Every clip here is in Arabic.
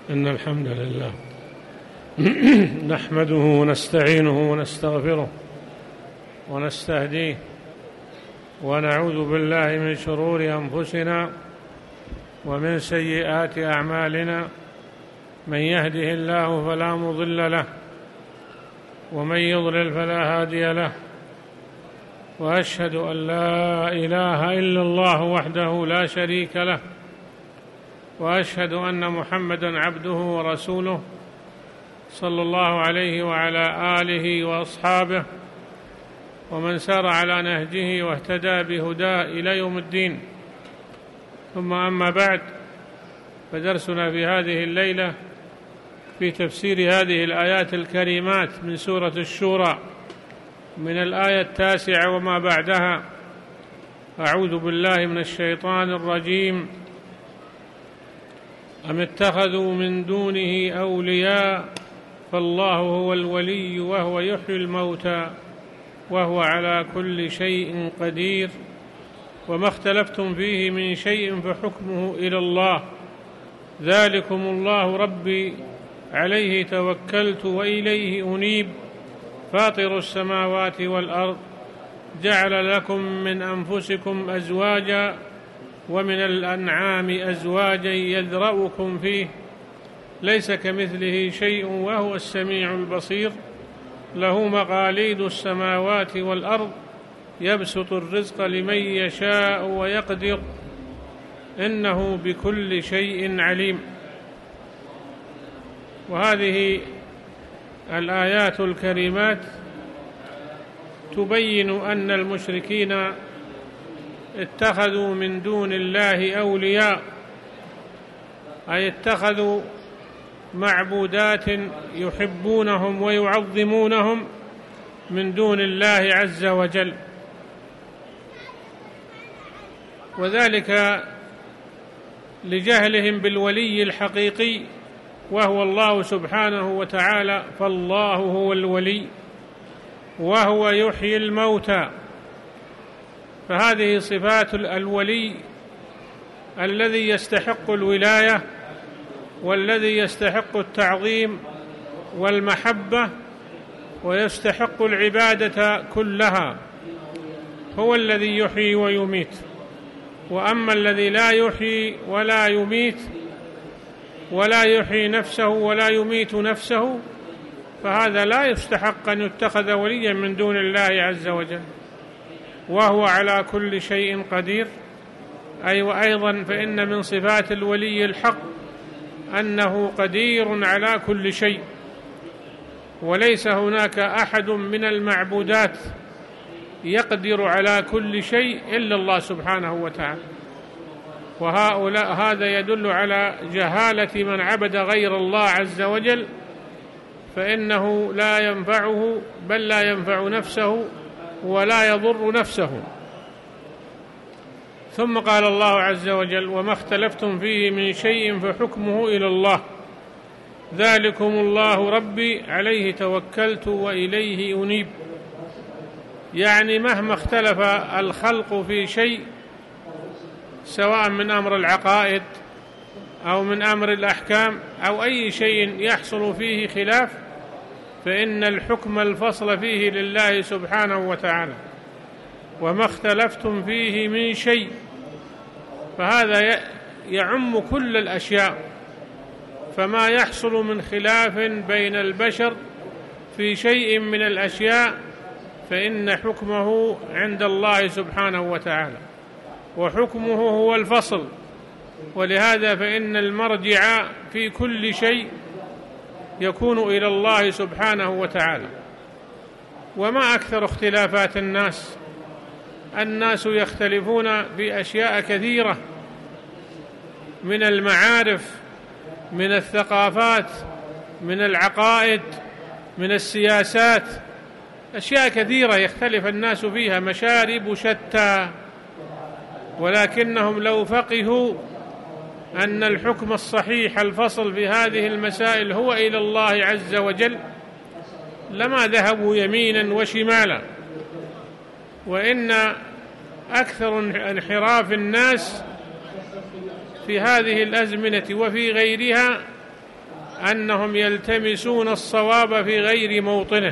إن الحمد لله نحمده ونستعينه ونستغفره ونستهديه ونعوذ بالله من شرور أنفسنا ومن سيئات أعمالنا. من يهده الله فلا مضل له ومن يضلل فلا هادي له، وأشهد أن لا إله إلا الله وحده لا شريك له، وأشهد أن محمدًا عبده ورسوله صلى الله عليه وعلى آله وأصحابه ومن سار على نهجه واهتدى بهداه إلى يوم الدين. ثم أما بعد، فدرسنا في هذه الليلة في تفسير هذه الآيات الكريمات من سورة الشورى من الآية 9 وما بعدها. أعوذ بالله من الشيطان الرجيم. أم اتخذوا من دونه أولياء فالله هو الولي وهو يحيي الموتى وهو على كل شيء قدير وما اختلفتم فيه من شيء فحكمه إلى الله ذلكم الله ربي عليه توكلت وإليه أنيب فاطر السماوات والأرض جعل لكم من أنفسكم أزواجا ومن الأنعام أزواجا يذرؤكم فيه ليس كمثله شيء وهو السميع البصير له مقاليد السماوات والأرض يبسط الرزق لمن يشاء ويقدر إنه بكل شيء عليم. وهذه الآيات الكريمات تبين أن المشركين اتخذوا من دون الله أولياء، أي اتخذوا معبودات يحبونهم ويعظمونهم من دون الله عز وجل، وذلك لجهلهم بالولي الحقيقي وهو الله سبحانه وتعالى. فالله هو الولي وهو يحيي الموتى، فهذه صفات الولي الذي يستحق الولاية والذي يستحق التعظيم والمحبة ويستحق العبادة كلها، هو الذي يحيي ويميت. وأما الذي لا يحيي ولا يميت ولا يحيي نفسه ولا يميت نفسه فهذا لا يستحق أن يتخذ وليا من دون الله عز وجل، وهو على كل شيء قدير. أي وأيضا فإن من صفات الولي الحق أنه قدير على كل شيء، وليس هناك أحد من المعبودات يقدر على كل شيء إلا الله سبحانه وتعالى. وهؤلاء هذا يدل على جهالة من عبد غير الله عز وجل، فإنه لا ينفعه بل لا ينفع نفسه ولا يضر نفسه. ثم قال الله عز وجل: وما اختلفتم فيه من شيء فحكمه إلى الله ذلكم الله ربي عليه توكلت وإليه أنيب. يعني مهما اختلف الخلق في شيء سواء من أمر العقائد أو من أمر الأحكام أو أي شيء يحصل فيه خلاف، فإن الحكم الفصل فيه لله سبحانه وتعالى. وما اختلفتم فيه من شيء، فهذا يعم كل الأشياء، فما يحصل من خلاف بين البشر في شيء من الأشياء فإن حكمه عند الله سبحانه وتعالى، وحكمه هو الفصل. ولهذا فإن المرجع في كل شيء يكون إلى الله سبحانه وتعالى. وما أكثر اختلافات الناس يختلفون في أشياء كثيرة من المعارف، من الثقافات، من العقائد، من السياسات، أشياء كثيرة يختلف الناس فيها، مشارب شتى. ولكنهم لو فقهوا أن الحكم الصحيح الفصل في هذه المسائل هو إلى الله عز وجل لما ذهبوا يمينا وشمالا. وإن أكثر انحراف الناس في هذه الأزمنة وفي غيرها أنهم يلتمسون الصواب في غير موطنه،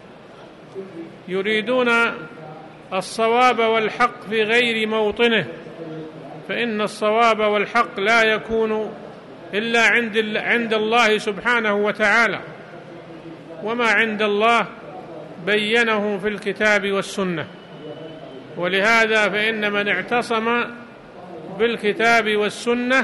يريدون الصواب والحق في غير موطنه، فإن الصواب والحق لا يكون إلا عند الله سبحانه وتعالى، وما عند الله بينه في الكتاب والسنة. ولهذا فإن من اعتصم بالكتاب والسنة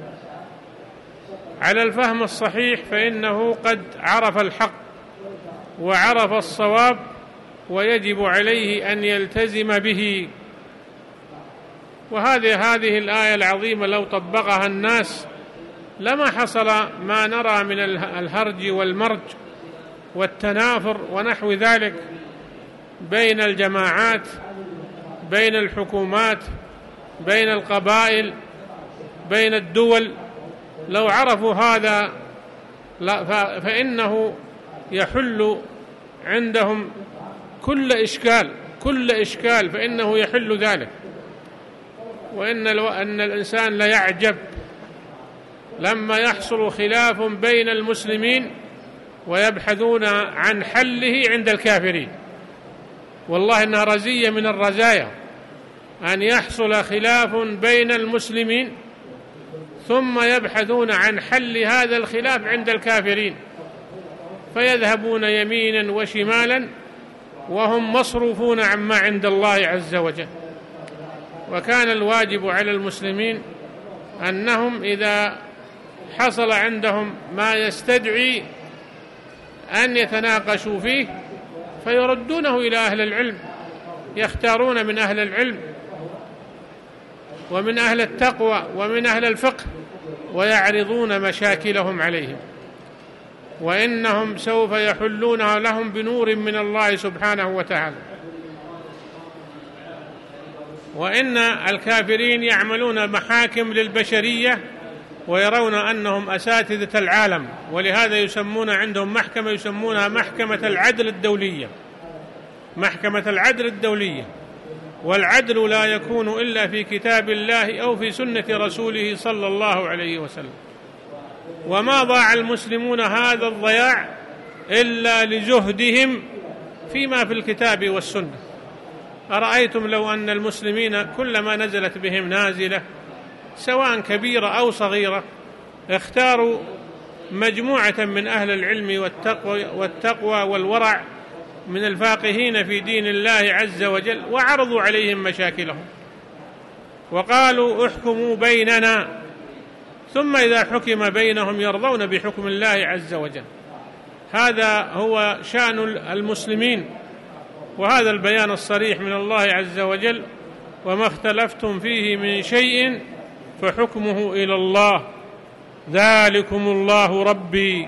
على الفهم الصحيح فإنه قد عرف الحق وعرف الصواب، ويجب عليه أن يلتزم به. هذه الآية العظيمة لو طبقها الناس لما حصل ما نرى من الهرج والمرج والتنافر ونحو ذلك بين الجماعات، بين الحكومات، بين القبائل، بين الدول. لو عرفوا هذا فإنه يحل عندهم كل إشكال فإنه يحل ذلك. أن الإنسان ليعجب لما يحصل خلاف بين المسلمين ويبحثون عن حله عند الكافرين. والله إنها رزية من الرزايا أن يحصل خلاف بين المسلمين ثم يبحثون عن حل هذا الخلاف عند الكافرين، فيذهبون يمينا وشمالا وهم مصروفون عما عند الله عز وجل. وكان الواجب على المسلمين أنهم إذا حصل عندهم ما يستدعي أن يتناقشوا فيه فيردونه إلى أهل العلم، يختارون من أهل العلم ومن أهل التقوى ومن أهل الفقه ويعرضون مشاكلهم عليهم، وإنهم سوف يحلونها لهم بنور من الله سبحانه وتعالى. وإن الكافرين يعملون محاكم للبشرية ويرون أنهم أساتذة العالم، ولهذا يسمون عندهم محكمة يسمونها محكمة العدل الدولية، محكمة العدل الدولية. والعدل لا يكون إلا في كتاب الله أو في سنة رسوله صلى الله عليه وسلم. وما ضاع المسلمون هذا الضياع إلا لجهدهم فيما في الكتاب والسنة. أرأيتم لو أن المسلمين كلما نزلت بهم نازلة سواء كبيرة أو صغيرة اختاروا مجموعة من أهل العلم والتقوى والورع من الفاقهين في دين الله عز وجل وعرضوا عليهم مشاكلهم وقالوا احكموا بيننا، ثم إذا حكم بينهم يرضون بحكم الله عز وجل. هذا هو شأن المسلمين، وهذا البيان الصريح من الله عز وجل: وما اختلفتم فيه من شيء فحكمه إلى الله ذلكم الله ربي.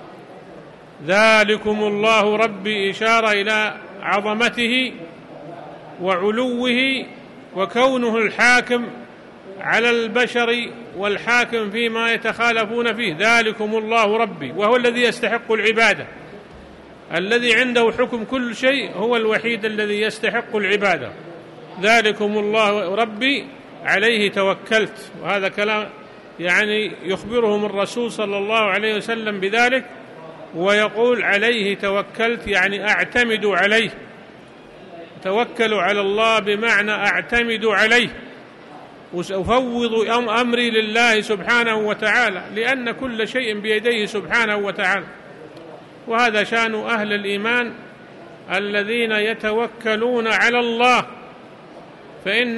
ذلكم الله ربي إشارة إلى عظمته وعلوه وكونه الحاكم على البشر والحاكم فيما يتخالفون فيه. ذلكم الله ربي، وهو الذي يستحق العبادة، الذي عنده حكم كل شيء، هو الوحيد الذي يستحق العبادة. ذلكم الله ربي عليه توكلت. وهذا كلام يعني يخبرهم الرسول صلى الله عليه وسلم بذلك، ويقول عليه توكلت يعني أعتمد عليه. توكلوا على الله بمعنى أعتمد عليه وأفوض أمري لله سبحانه وتعالى، لأن كل شيء بيديه سبحانه وتعالى. وهذا شأن أهل الإيمان الذين يتوكلون على الله، فإن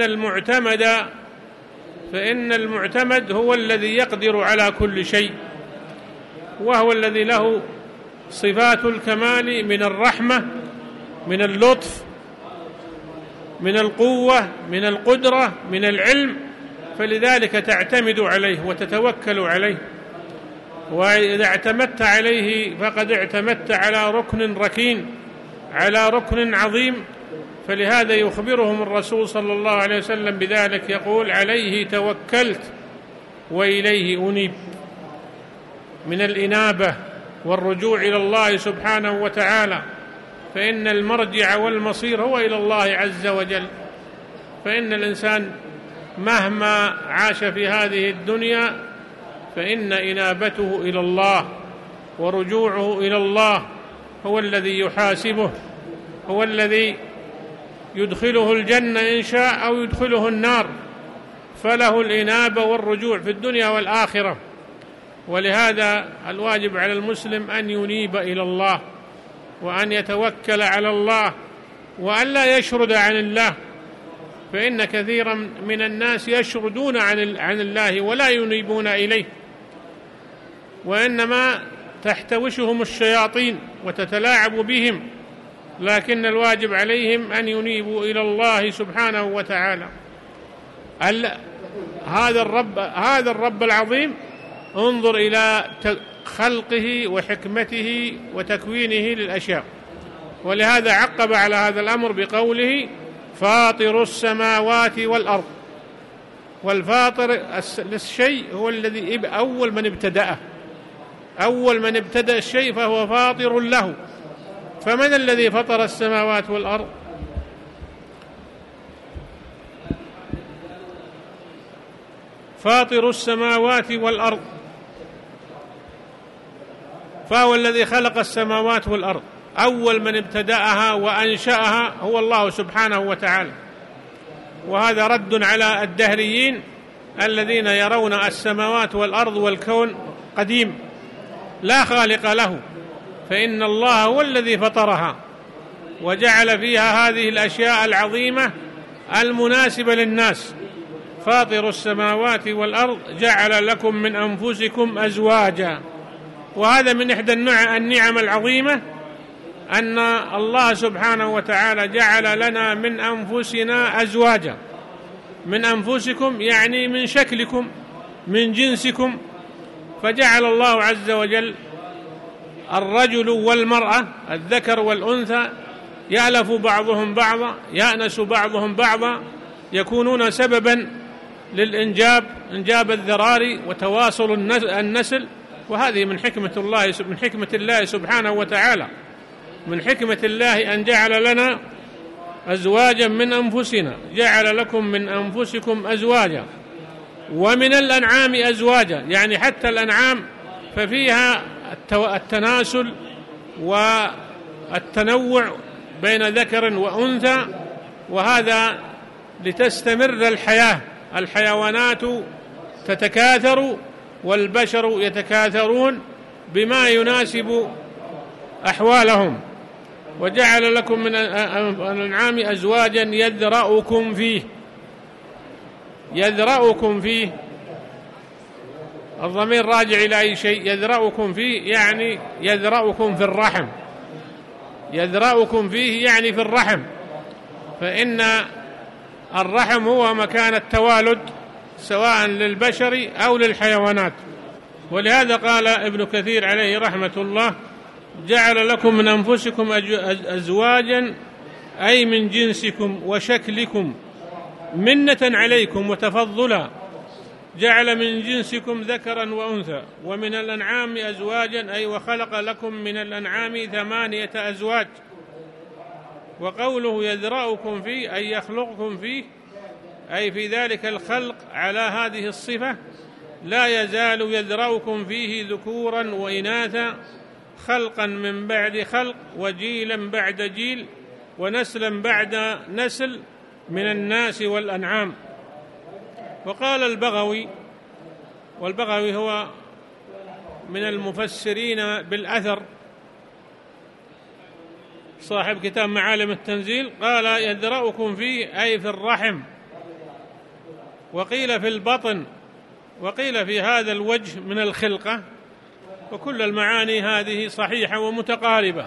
المعتمد هو الذي يقدر على كل شيء، وهو الذي له صفات الكمال من الرحمة، من اللطف، من القوة، من القدرة، من العلم، فلذلك تعتمد عليه وتتوكل عليه. وإذا اعتمدت عليه فقد اعتمدت على ركن ركين، على ركن عظيم. فلهذا يخبرهم الرسول صلى الله عليه وسلم بذلك، يقول عليه توكلت وإليه أنيب، من الإنابة والرجوع إلى الله سبحانه وتعالى، فإن المرجع والمصير هو إلى الله عز وجل. فإن الإنسان مهما عاش في هذه الدنيا فإن إنابته إلى الله ورجوعه إلى الله هو الذي يحاسبه، هو الذي يدخله الجنة إن شاء أو يدخله النار، فله الإنابة والرجوع في الدنيا والآخرة. ولهذا الواجب على المسلم أن ينيب إلى الله، وأن يتوكل على الله، وأن لا يشرد عن الله، فإن كثيرا من الناس يشردون عن الله ولا ينيبون إليه، وإنما تحتوشهم الشياطين وتتلاعب بهم، لكن الواجب عليهم أن ينيبوا إلى الله سبحانه وتعالى. هذا الرب العظيم انظر إلى خلقه وحكمته وتكوينه للأشياء، ولهذا عقب على هذا الأمر بقوله فاطر السماوات والأرض. والفاطر للشيء هو الذي أول من ابتدأ الشيء فهو فاطر له. فمن الذي فطر السماوات والأرض؟ فاطر السماوات والأرض، فهو الذي خلق السماوات والأرض. أول من ابتدأها وأنشأها هو الله سبحانه وتعالى. وهذا رد على الدهريين الذين يرون السماوات والأرض والكون قديم لا خالق له، فإن الله هو الذي فطرها وجعل فيها هذه الأشياء العظيمة المناسبة للناس. فاطر السماوات والأرض جعل لكم من أنفسكم أزواجا. وهذا من إحدى النعم العظيمة أن الله سبحانه وتعالى جعل لنا من أنفسنا أزواجا. من أنفسكم يعني من شكلكم، من جنسكم. فجعل الله عز وجل الرجل والمرأة، الذكر والأنثى، يألف بعضهم بعضا، يأنس بعضهم بعضا، يكونون سببا إنجاب الذراري وتواصل النسل. وهذه من حكمة الله سبحانه وتعالى. من حكمة الله أن جعل لنا أزواجا من أنفسنا، جعل لكم من أنفسكم أزواجا ومن الأنعام أزواجا، يعني حتى الأنعام ففيها التناسل والتنوع بين ذكر وأنثى، وهذا لتستمر الحياة. الحيوانات تتكاثر والبشر يتكاثرون بما يناسب أحوالهم. وجعل لكم من الأنعام أزواجا يذرأكم فيه. الضمير راجع إلى أي شيء؟ يذرأكم فيه يعني يذرأكم في الرحم. يذرأكم فيه يعني في الرحم، فإن الرحم هو مكان التوالد سواء للبشر أو للحيوانات. ولهذا قال ابن كثير عليه رحمة الله جعل لكم من أنفسكم أزواجا أي من جنسكم وشكلكم منة عليكم وتفضلا. جعل من جنسكم ذكرا وأنثى ومن الأنعام أزواجا أي وخلق لكم من الأنعام 8 أزواج. وقوله يذرأكم فيه أي يخلقكم فيه، أي في ذلك الخلق على هذه الصفة، لا يزال يذرأكم فيه ذكورا وإناثا، خلقا من بعد خلق، وجيلا بعد جيل، ونسلا بعد نسل من الناس والأنعام. وقال البغوي، والبغوي هو من المفسرين بالأثر صاحب كتاب معالم التنزيل، قال يذرأكم فيه أي في الرحم، وقيل في البطن، وقيل في هذا الوجه من الخلقة. وكل المعاني هذه صحيحة ومتقاربة.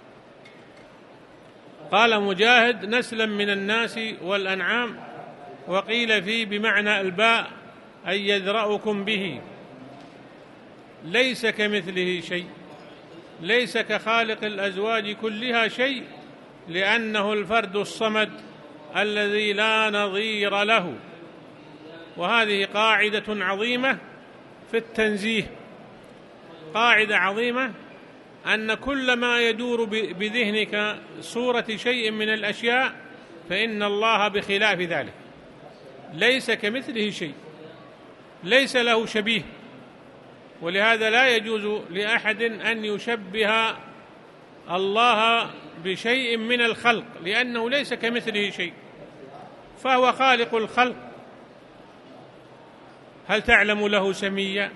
قال مجاهد نسلا من الناس والأنعام، وقيل فيه بمعنى الباء أي يذرأكم به. ليس كمثله شيء، ليس كخالق الأزواج كلها شيء، لأنه الفرد الصمد الذي لا نظير له. وهذه قاعدة عظيمة في التنزيه، قاعدة عظيمة أن كل ما يدور بذهنك صورة شيء من الأشياء فإن الله بخلاف ذلك. ليس كمثله شيء، ليس له شبيه، ولهذا لا يجوز لأحد أن يشبه الله بشيء من الخلق، لأنه ليس كمثله شيء، فهو خالق الخلق. هل تعلم له سميا؟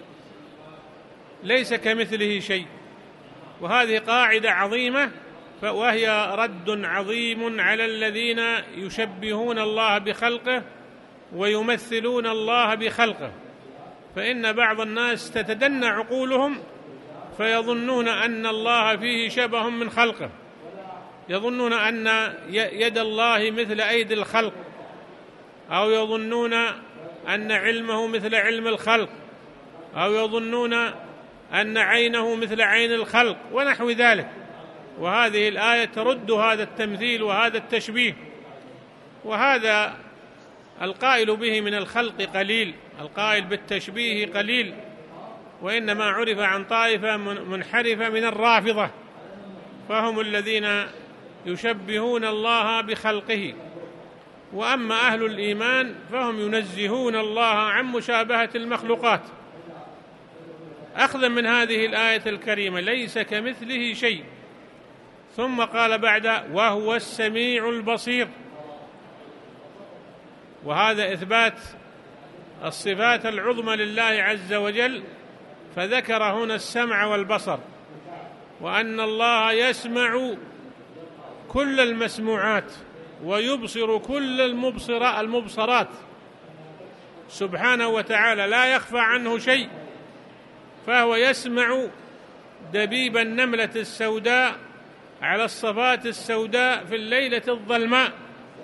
ليس كمثله شيء. وهذه قاعدة عظيمة، وهي رد عظيم على الذين يشبهون الله بخلقه ويمثلون الله بخلقه. فإن بعض الناس تتدنى عقولهم فيظنون أن الله فيه شبه من خلقه، يظنون أن يد الله مثل أيدي الخلق، أو يظنون أن علمه مثل علم الخلق، أو يظنون أن عينه مثل عين الخلق ونحو ذلك. وهذه الآية ترد هذا التمثيل وهذا التشبيه. وهذا القائل به من الخلق قليل، القائل بالتشبيه قليل، وإنما عرف عن طائفة منحرفة من الرافضة، فهم الذين يشبهون الله بخلقه. وأما أهل الإيمان فهم ينزهون الله عن مشابهة المخلوقات، أخذا من هذه الآية الكريمة: ليس كمثله شيء. ثم قال بعد: وهو السميع البصير. وهذا إثبات الصفات العظمى لله عز وجل، فذكر هنا السمع والبصر، وأن الله يسمع كل المسموعات ويبصر كل المبصرات سبحانه وتعالى، لا يخفى عنه شيء. فهو يسمع دبيب النملة السوداء على الصفات السوداء في الليلة الظلماء،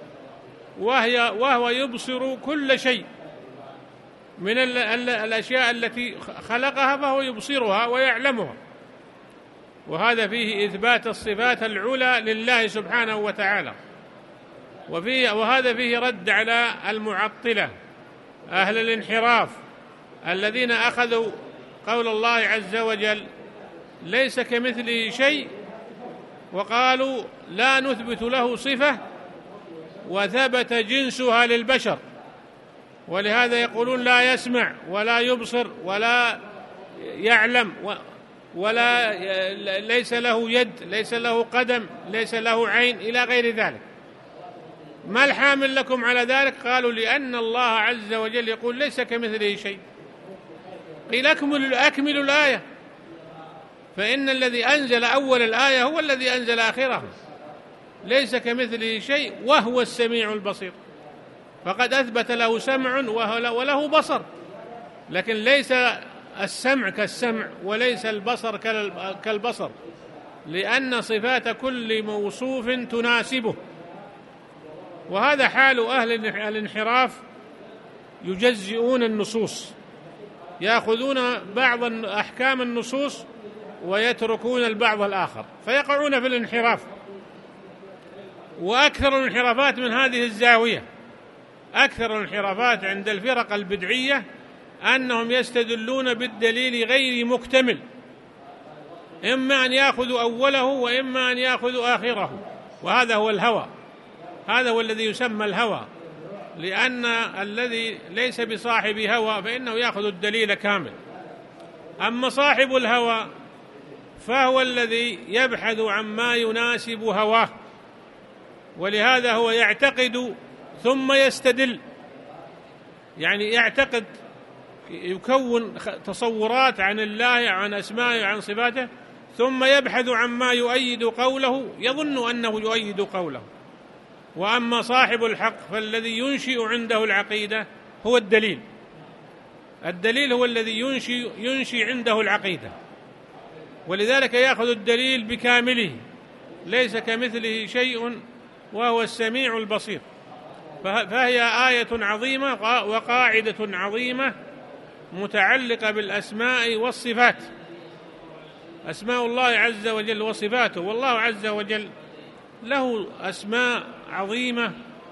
وهو يبصر كل شيء من الأشياء التي خلقها، فهو يبصرها ويعلمها. وهذا فيه إثبات الصفات العلى لله سبحانه وتعالى. وهذا فيه رد على المعطلة أهل الانحراف الذين أخذوا قول الله عز وجل ليس كمثله شيء، وقالوا لا نثبت له صفة، وثبت جنسها للبشر، ولهذا يقولون لا يسمع ولا يبصر ولا يعلم ولا ليس له يد، ليس له قدم، ليس له عين، إلى غير ذلك. ما الحامل لكم على ذلك؟ قالوا لأن الله عز وجل يقول ليس كمثله شيء. قيل أكملوا الآية، فإن الذي أنزل أول الآية هو الذي أنزل آخرها. ليس كمثله شيء وهو السميع البصير، فقد أثبت له سمع وله بصر، لكن ليس السمع كالسمع وليس البصر كالبصر، لأن صفات كل موصوف تناسبه. وهذا حال أهل الانحراف، يجزئون النصوص، يأخذون بعض أحكام النصوص ويتركون البعض الآخر، فيقعون في الانحراف. وأكثر الانحرافات من هذه الزاوية، أكثر الانحرافات عند الفرق البدعية أنهم يستدلون بالدليل غير مكتمل، إما أن يأخذوا أوله وإما أن يأخذوا آخره، وهذا هو الهوى، هذا هو الذي يسمى الهوى، لأن الذي ليس بصاحب هوى فإنه يأخذ الدليل كامل. أما صاحب الهوى فهو الذي يبحث عما يناسب هواه، ولهذا هو يعتقد ثم يستدل، يعني يعتقد، يكون تصورات عن الله، عن أسمائه، عن صفاته، ثم يبحث عما يؤيد قوله، يظن أنه يؤيد قوله. وأما صاحب الحق فالذي ينشئ عنده العقيدة هو الدليل، الدليل هو الذي ينشئ عنده العقيدة، ولذلك يأخذ الدليل بكامله، ليس كمثله شيء وهو السميع البصير. فهي آية عظيمة وقاعدة عظيمة متعلقة بالأسماء والصفات، أسماء الله عز وجل وصفاته. والله عز وجل له أسماء عظيمة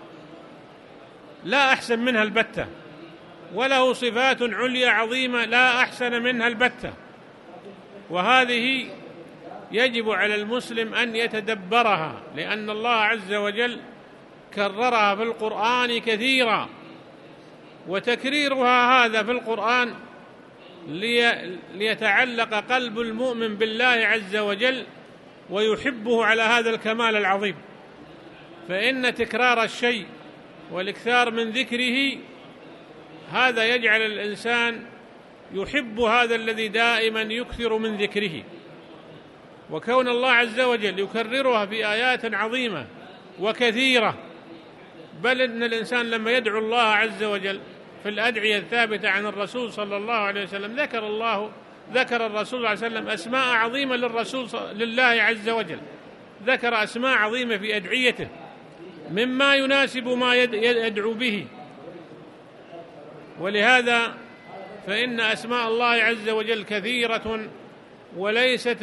لا أحسن منها البتة، وله صفات عليا عظيمة لا أحسن منها البتة، وهذه يجب على المسلم أن يتدبرها، لأن الله عز وجل كررها في القرآن كثيرا، وتكريرها هذا في القرآن ليتعلق قلب المؤمن بالله عز وجل ويحبه على هذا الكمال العظيم. فإن تكرار الشيء والإكثار من ذكره هذا يجعل الإنسان يحب هذا الذي دائما يكثر من ذكره. وكون الله عز وجل يكررها في آيات عظيمة وكثيرة، بل إن الإنسان لما يدعو الله عز وجل في الأدعية الثابتة عن الرسول صلى الله عليه وسلم ذكر الرسول صلى الله عليه وسلم أسماء عظيمة لله عز وجل، ذكر أسماء عظيمة في أدعيته مما يناسب ما يدعو به. ولهذا فإن أسماء الله عز وجل كثيرة وليست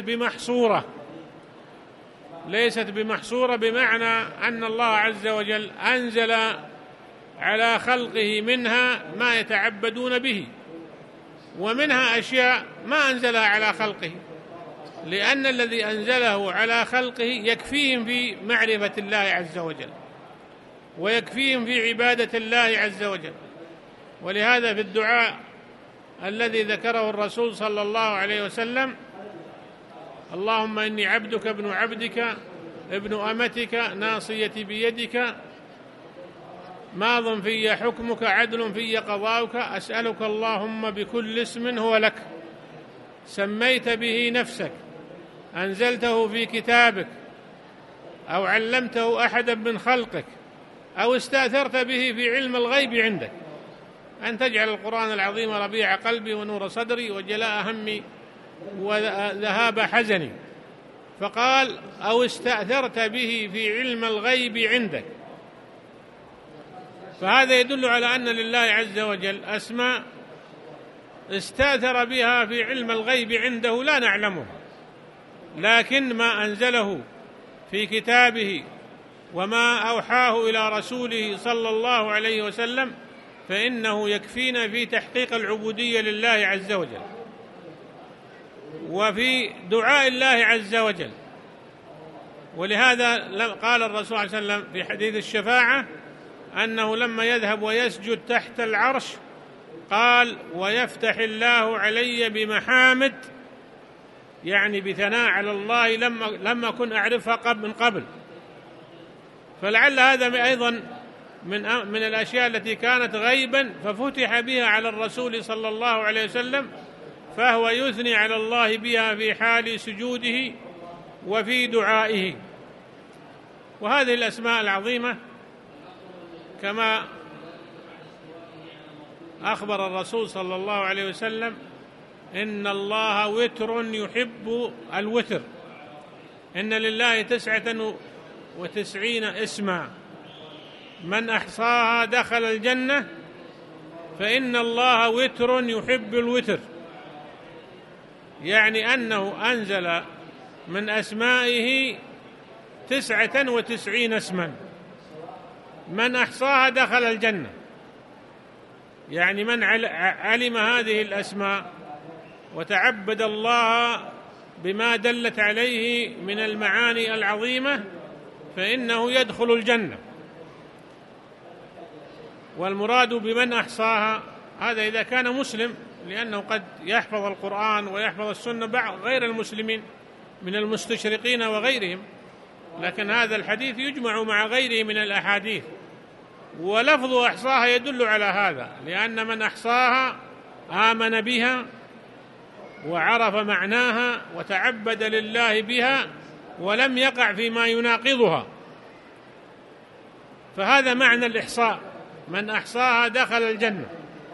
بمحصورة، بمعنى أن الله عز وجل أنزل على خلقه منها ما يتعبدون به، ومنها أشياء ما أنزلها على خلقه، لأن الذي أنزله على خلقه يكفيهم في معرفة الله عز وجل ويكفيهم في عبادة الله عز وجل. ولهذا في الدعاء الذي ذكره الرسول صلى الله عليه وسلم: اللهم إني عبدك ابن عبدك ابن أمتك ناصيتي بيدك ماض في حكمك عدل في قضاؤك أسألك اللهم بكل اسم هو لك سميت به نفسك أنزلته في كتابك أو علمته أحدا من خلقك أو استأثرت به في علم الغيب عندك أن تجعل القرآن العظيم ربيع قلبي ونور صدري وجلاء همي وذهاب حزني. فقال: أو استأثرت به في علم الغيب عندك. فهذا يدل على أن لله عز وجل أسماء استأثر بها في علم الغيب عنده لا نعلمه، لكن ما أنزله في كتابه وما أوحاه إلى رسوله صلى الله عليه وسلم فإنه يكفينا في تحقيق العبودية لله عز وجل وفي دعاء الله عز وجل. ولهذا قال الرسول صلى الله عليه وسلم في حديث الشفاعة أنه لما يذهب ويسجد تحت العرش قال: ويفتح الله علي بمحامد، يعني بثناء على الله لما أكن أعرفها من قبل. فلعل هذا أيضا من الأشياء التي كانت غيبا ففتح بها على الرسول صلى الله عليه وسلم، فهو يثني على الله بها في حال سجوده وفي دعائه. وهذه الأسماء العظيمة كما أخبر الرسول صلى الله عليه وسلم: إن الله وتر يحب الوتر، إن لله 99 اسما من أحصاها دخل الجنة، فإن الله وتر يحب الوتر، يعني أنه أنزل من أسمائه 99 اسما من أحصاها دخل الجنة، يعني من علم هذه الأسماء وتعبد الله بما دلت عليه من المعاني العظيمة فإنه يدخل الجنة. والمراد بمن أحصاها هذا إذا كان مسلم، لأنه قد يحفظ القرآن ويحفظ السنة بعض غير المسلمين من المستشرقين وغيرهم، لكن هذا الحديث يجمع مع غيره من الأحاديث، ولفظ أحصاها يدل على هذا، لأن من أحصاها آمن بها وعرف معناها وتعبد لله بها ولم يقع فيما يناقضها، فهذا معنى الإحصاء، من أحصاها دخل الجنة.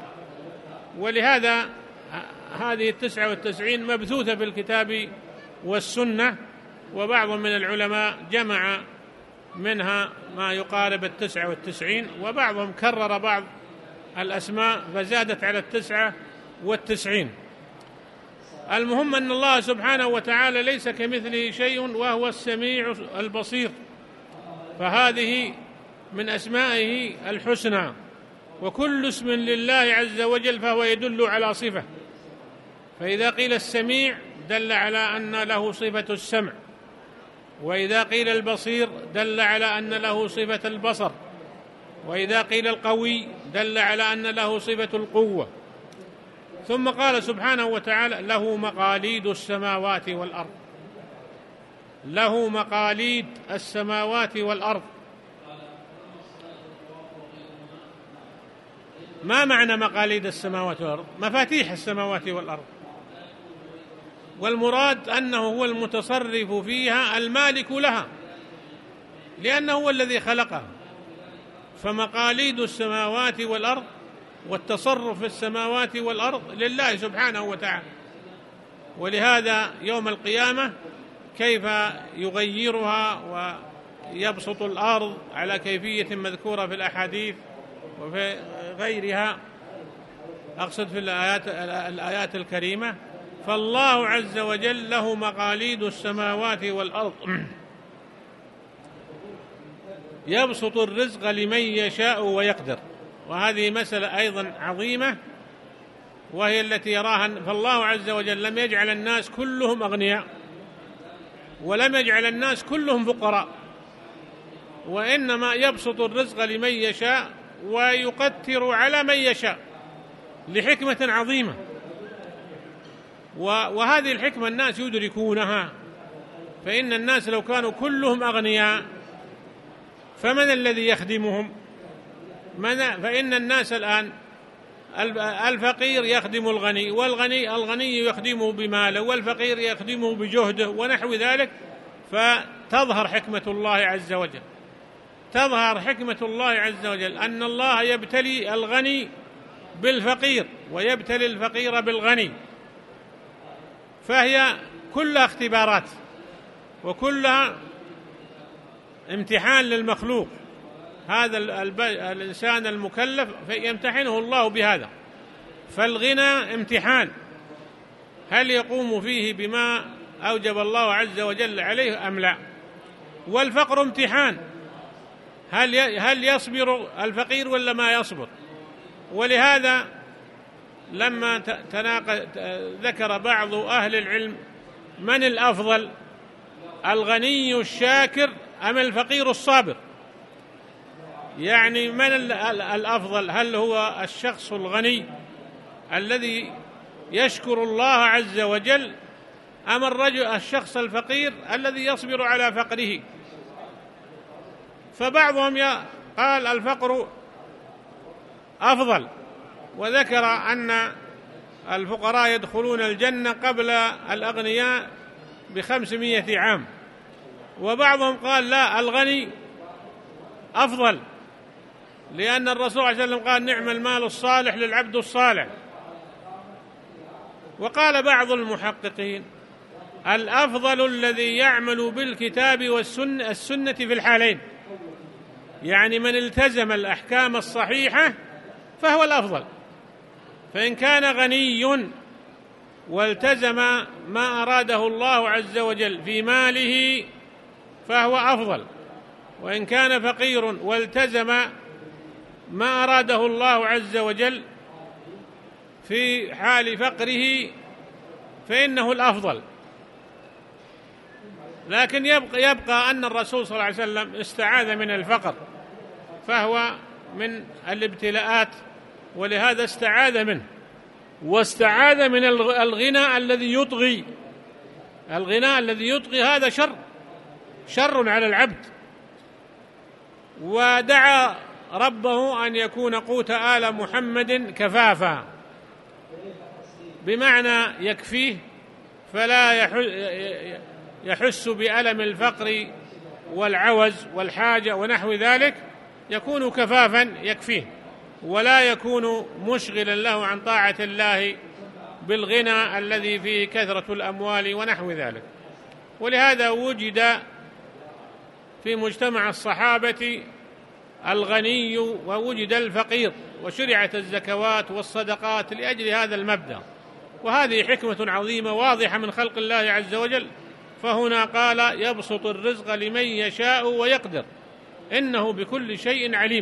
ولهذا هذه 99 مبثوثة في الكتاب والسنة، وبعض من العلماء جمع منها ما يقارب 99، وبعضهم كرر بعض الأسماء فزادت على 99. المهم أن الله سبحانه وتعالى ليس كمثله شيء وهو السميع البصير، فهذه من أسمائه الحسنى، وكل اسم لله عز وجل فهو يدل على صفة. فإذا قيل السميع دل على أن له صفة السمع، وإذا قيل البصير دل على أن له صفة البصر، وإذا قيل القوي دل على أن له صفة القوة. ثم قال سبحانه وتعالى: له مقاليد السماوات والأرض. له مقاليد السماوات والأرض. ما معنى مقاليد السماوات والأرض؟ مفاتيح السماوات والأرض، والمراد أنه هو المتصرف فيها المالك لها، لأنه هو الذي خلقها. فمقاليد السماوات والأرض والتصرف في السماوات والأرض لله سبحانه وتعالى. ولهذا يوم القيامة كيف يغيرها ويبسط الأرض على كيفية مذكورة في الأحاديث وفي غيرها، أقصد في الآيات الكريمة. فالله عز وجل له مقاليد السماوات والأرض، يبسط الرزق لمن يشاء ويقدر. وهذه مسألة أيضا عظيمة، وهي التي يراها. فالله عز وجل لم يجعل الناس كلهم أغنياء، ولم يجعل الناس كلهم فقراء، وإنما يبسط الرزق لمن يشاء ويقتر على من يشاء لحكمة عظيمة. وهذه الحكمة الناس يدركونها. فإن الناس لو كانوا كلهم أغنياء فمن الذي يخدمهم؟ فإن الناس الآن الفقير يخدم الغني، والغني يخدمه بماله، والفقير يخدمه بجهده ونحو ذلك. فتظهر حكمة الله عز وجل، تظهر حكمة الله عز وجل أن الله يبتلي الغني بالفقير ويبتلي الفقير بالغني، فهي كلها اختبارات وكلها امتحان للمخلوق. هذا الإنسان المكلف يمتحنه الله بهذا. فالغنى امتحان، هل يقوم فيه بما أوجب الله عز وجل عليه أم لا؟ والفقر امتحان، هل يصبر الفقير ولا ما يصبر؟ ولهذا لما ذكر بعض أهل العلم من الأفضل، الغني الشاكر أم الفقير الصابر؟ يعني من الأفضل؟ هل هو الشخص الغني الذي يشكر الله عز وجل، أم الشخص الفقير الذي يصبر على فقره؟ فبعضهم قال الفقر أفضل، وذكر أن الفقراء يدخلون الجنة قبل الأغنياء ب500 عام. وبعضهم قال لا، الغني أفضل، لأن الرسول صلى الله عليه وسلم قال: نعم المال الصالح للعبد الصالح. وقال بعض المحققين: الأفضل الذي يعمل بالكتاب والسنة في الحالين، يعني من التزم الأحكام الصحيحة فهو الأفضل. فإن كان غني والتزم ما أراده الله عز وجل في ماله فهو أفضل، وإن كان فقير والتزم ما أراده الله عز وجل في حال فقره فإنه الأفضل. لكن يبقى أن الرسول صلى الله عليه وسلم استعاذ من الفقر، فهو من الابتلاءات، ولهذا استعاذ منه. واستعاذ من الغنى الذي يطغي. الغنى الذي يطغي هذا شر على العبد. ودعا ربه أن يكون قوت آل محمد كفافا، بمعنى يكفيه فلا يحس بألم الفقر والعوز والحاجة ونحو ذلك، يكون كفافا يكفيه، ولا يكون مشغلا له عن طاعة الله بالغنى الذي فيه كثرة الأموال ونحو ذلك. ولهذا وجد في مجتمع الصحابة الغني ووجد الفقير، وشرعت الزكوات والصدقات لأجل هذا المبدأ. وهذه حكمة عظيمة واضحة من خلق الله عز وجل. فهنا قال: يبسط الرزق لمن يشاء ويقدر، إنه بكل شيء عليم.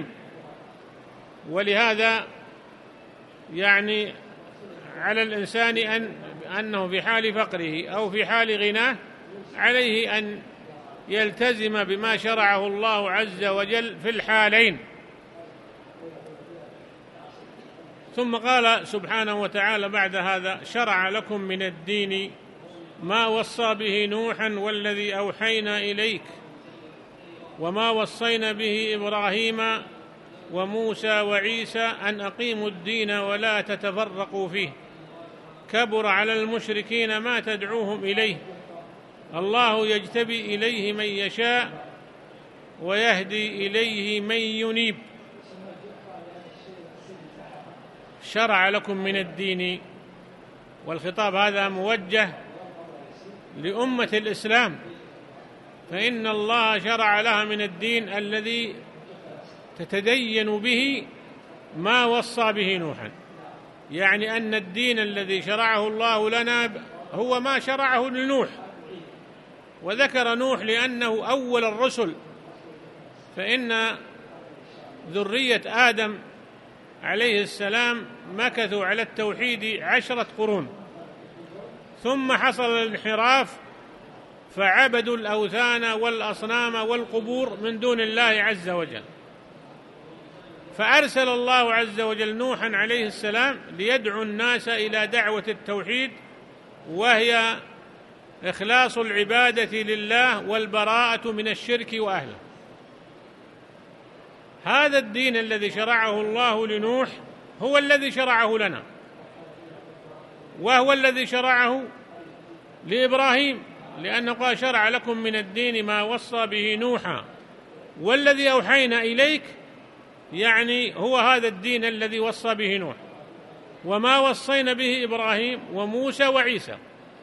ولهذا يعني على الإنسان أنه في حال فقره أو في حال غناه عليه أن يلتزم بما شرعه الله عز وجل في الحالين، ثم قال سبحانه وتعالى بعد هذا: شرع لكم من الدين ما وصى به نوحا والذي أوحينا إليك وما وصينا به إبراهيم وموسى وعيسى أن أقيموا الدين ولا تتفرقوا فيه كبر على المشركين ما تدعوهم إليه الله يجتبي إليه من يشاء ويهدي إليه من ينيب. شرع لكم من الدين، والخطاب هذا موجه لأمة الإسلام، فإن الله شرع لها من الدين الذي تتدين به ما وصى به نوحا، يعني أن الدين الذي شرعه الله لنا هو ما شرعه لنوح. وذكر نوح لأنه أول الرسل، فإن ذرية آدم عليه السلام مكثوا على التوحيد 10 قرون، ثم حصل الانحراف فعبدوا الأوثان والأصنام والقبور من دون الله عز وجل، فأرسل الله عز وجل نوحا عليه السلام ليدعو الناس إلى دعوة التوحيد، وهي إخلاص العبادة لله والبراءة من الشرك وأهله. هذا الدين الذي شرعه الله لنوح هو الذي شرعه لنا، وهو الذي شرعه لإبراهيم، لأنه قال: شرع لكم من الدين ما وصى به نوحا والذي أوحينا إليك، يعني هو هذا الدين الذي وصى به نوح، وما وصينا به إبراهيم وموسى وعيسى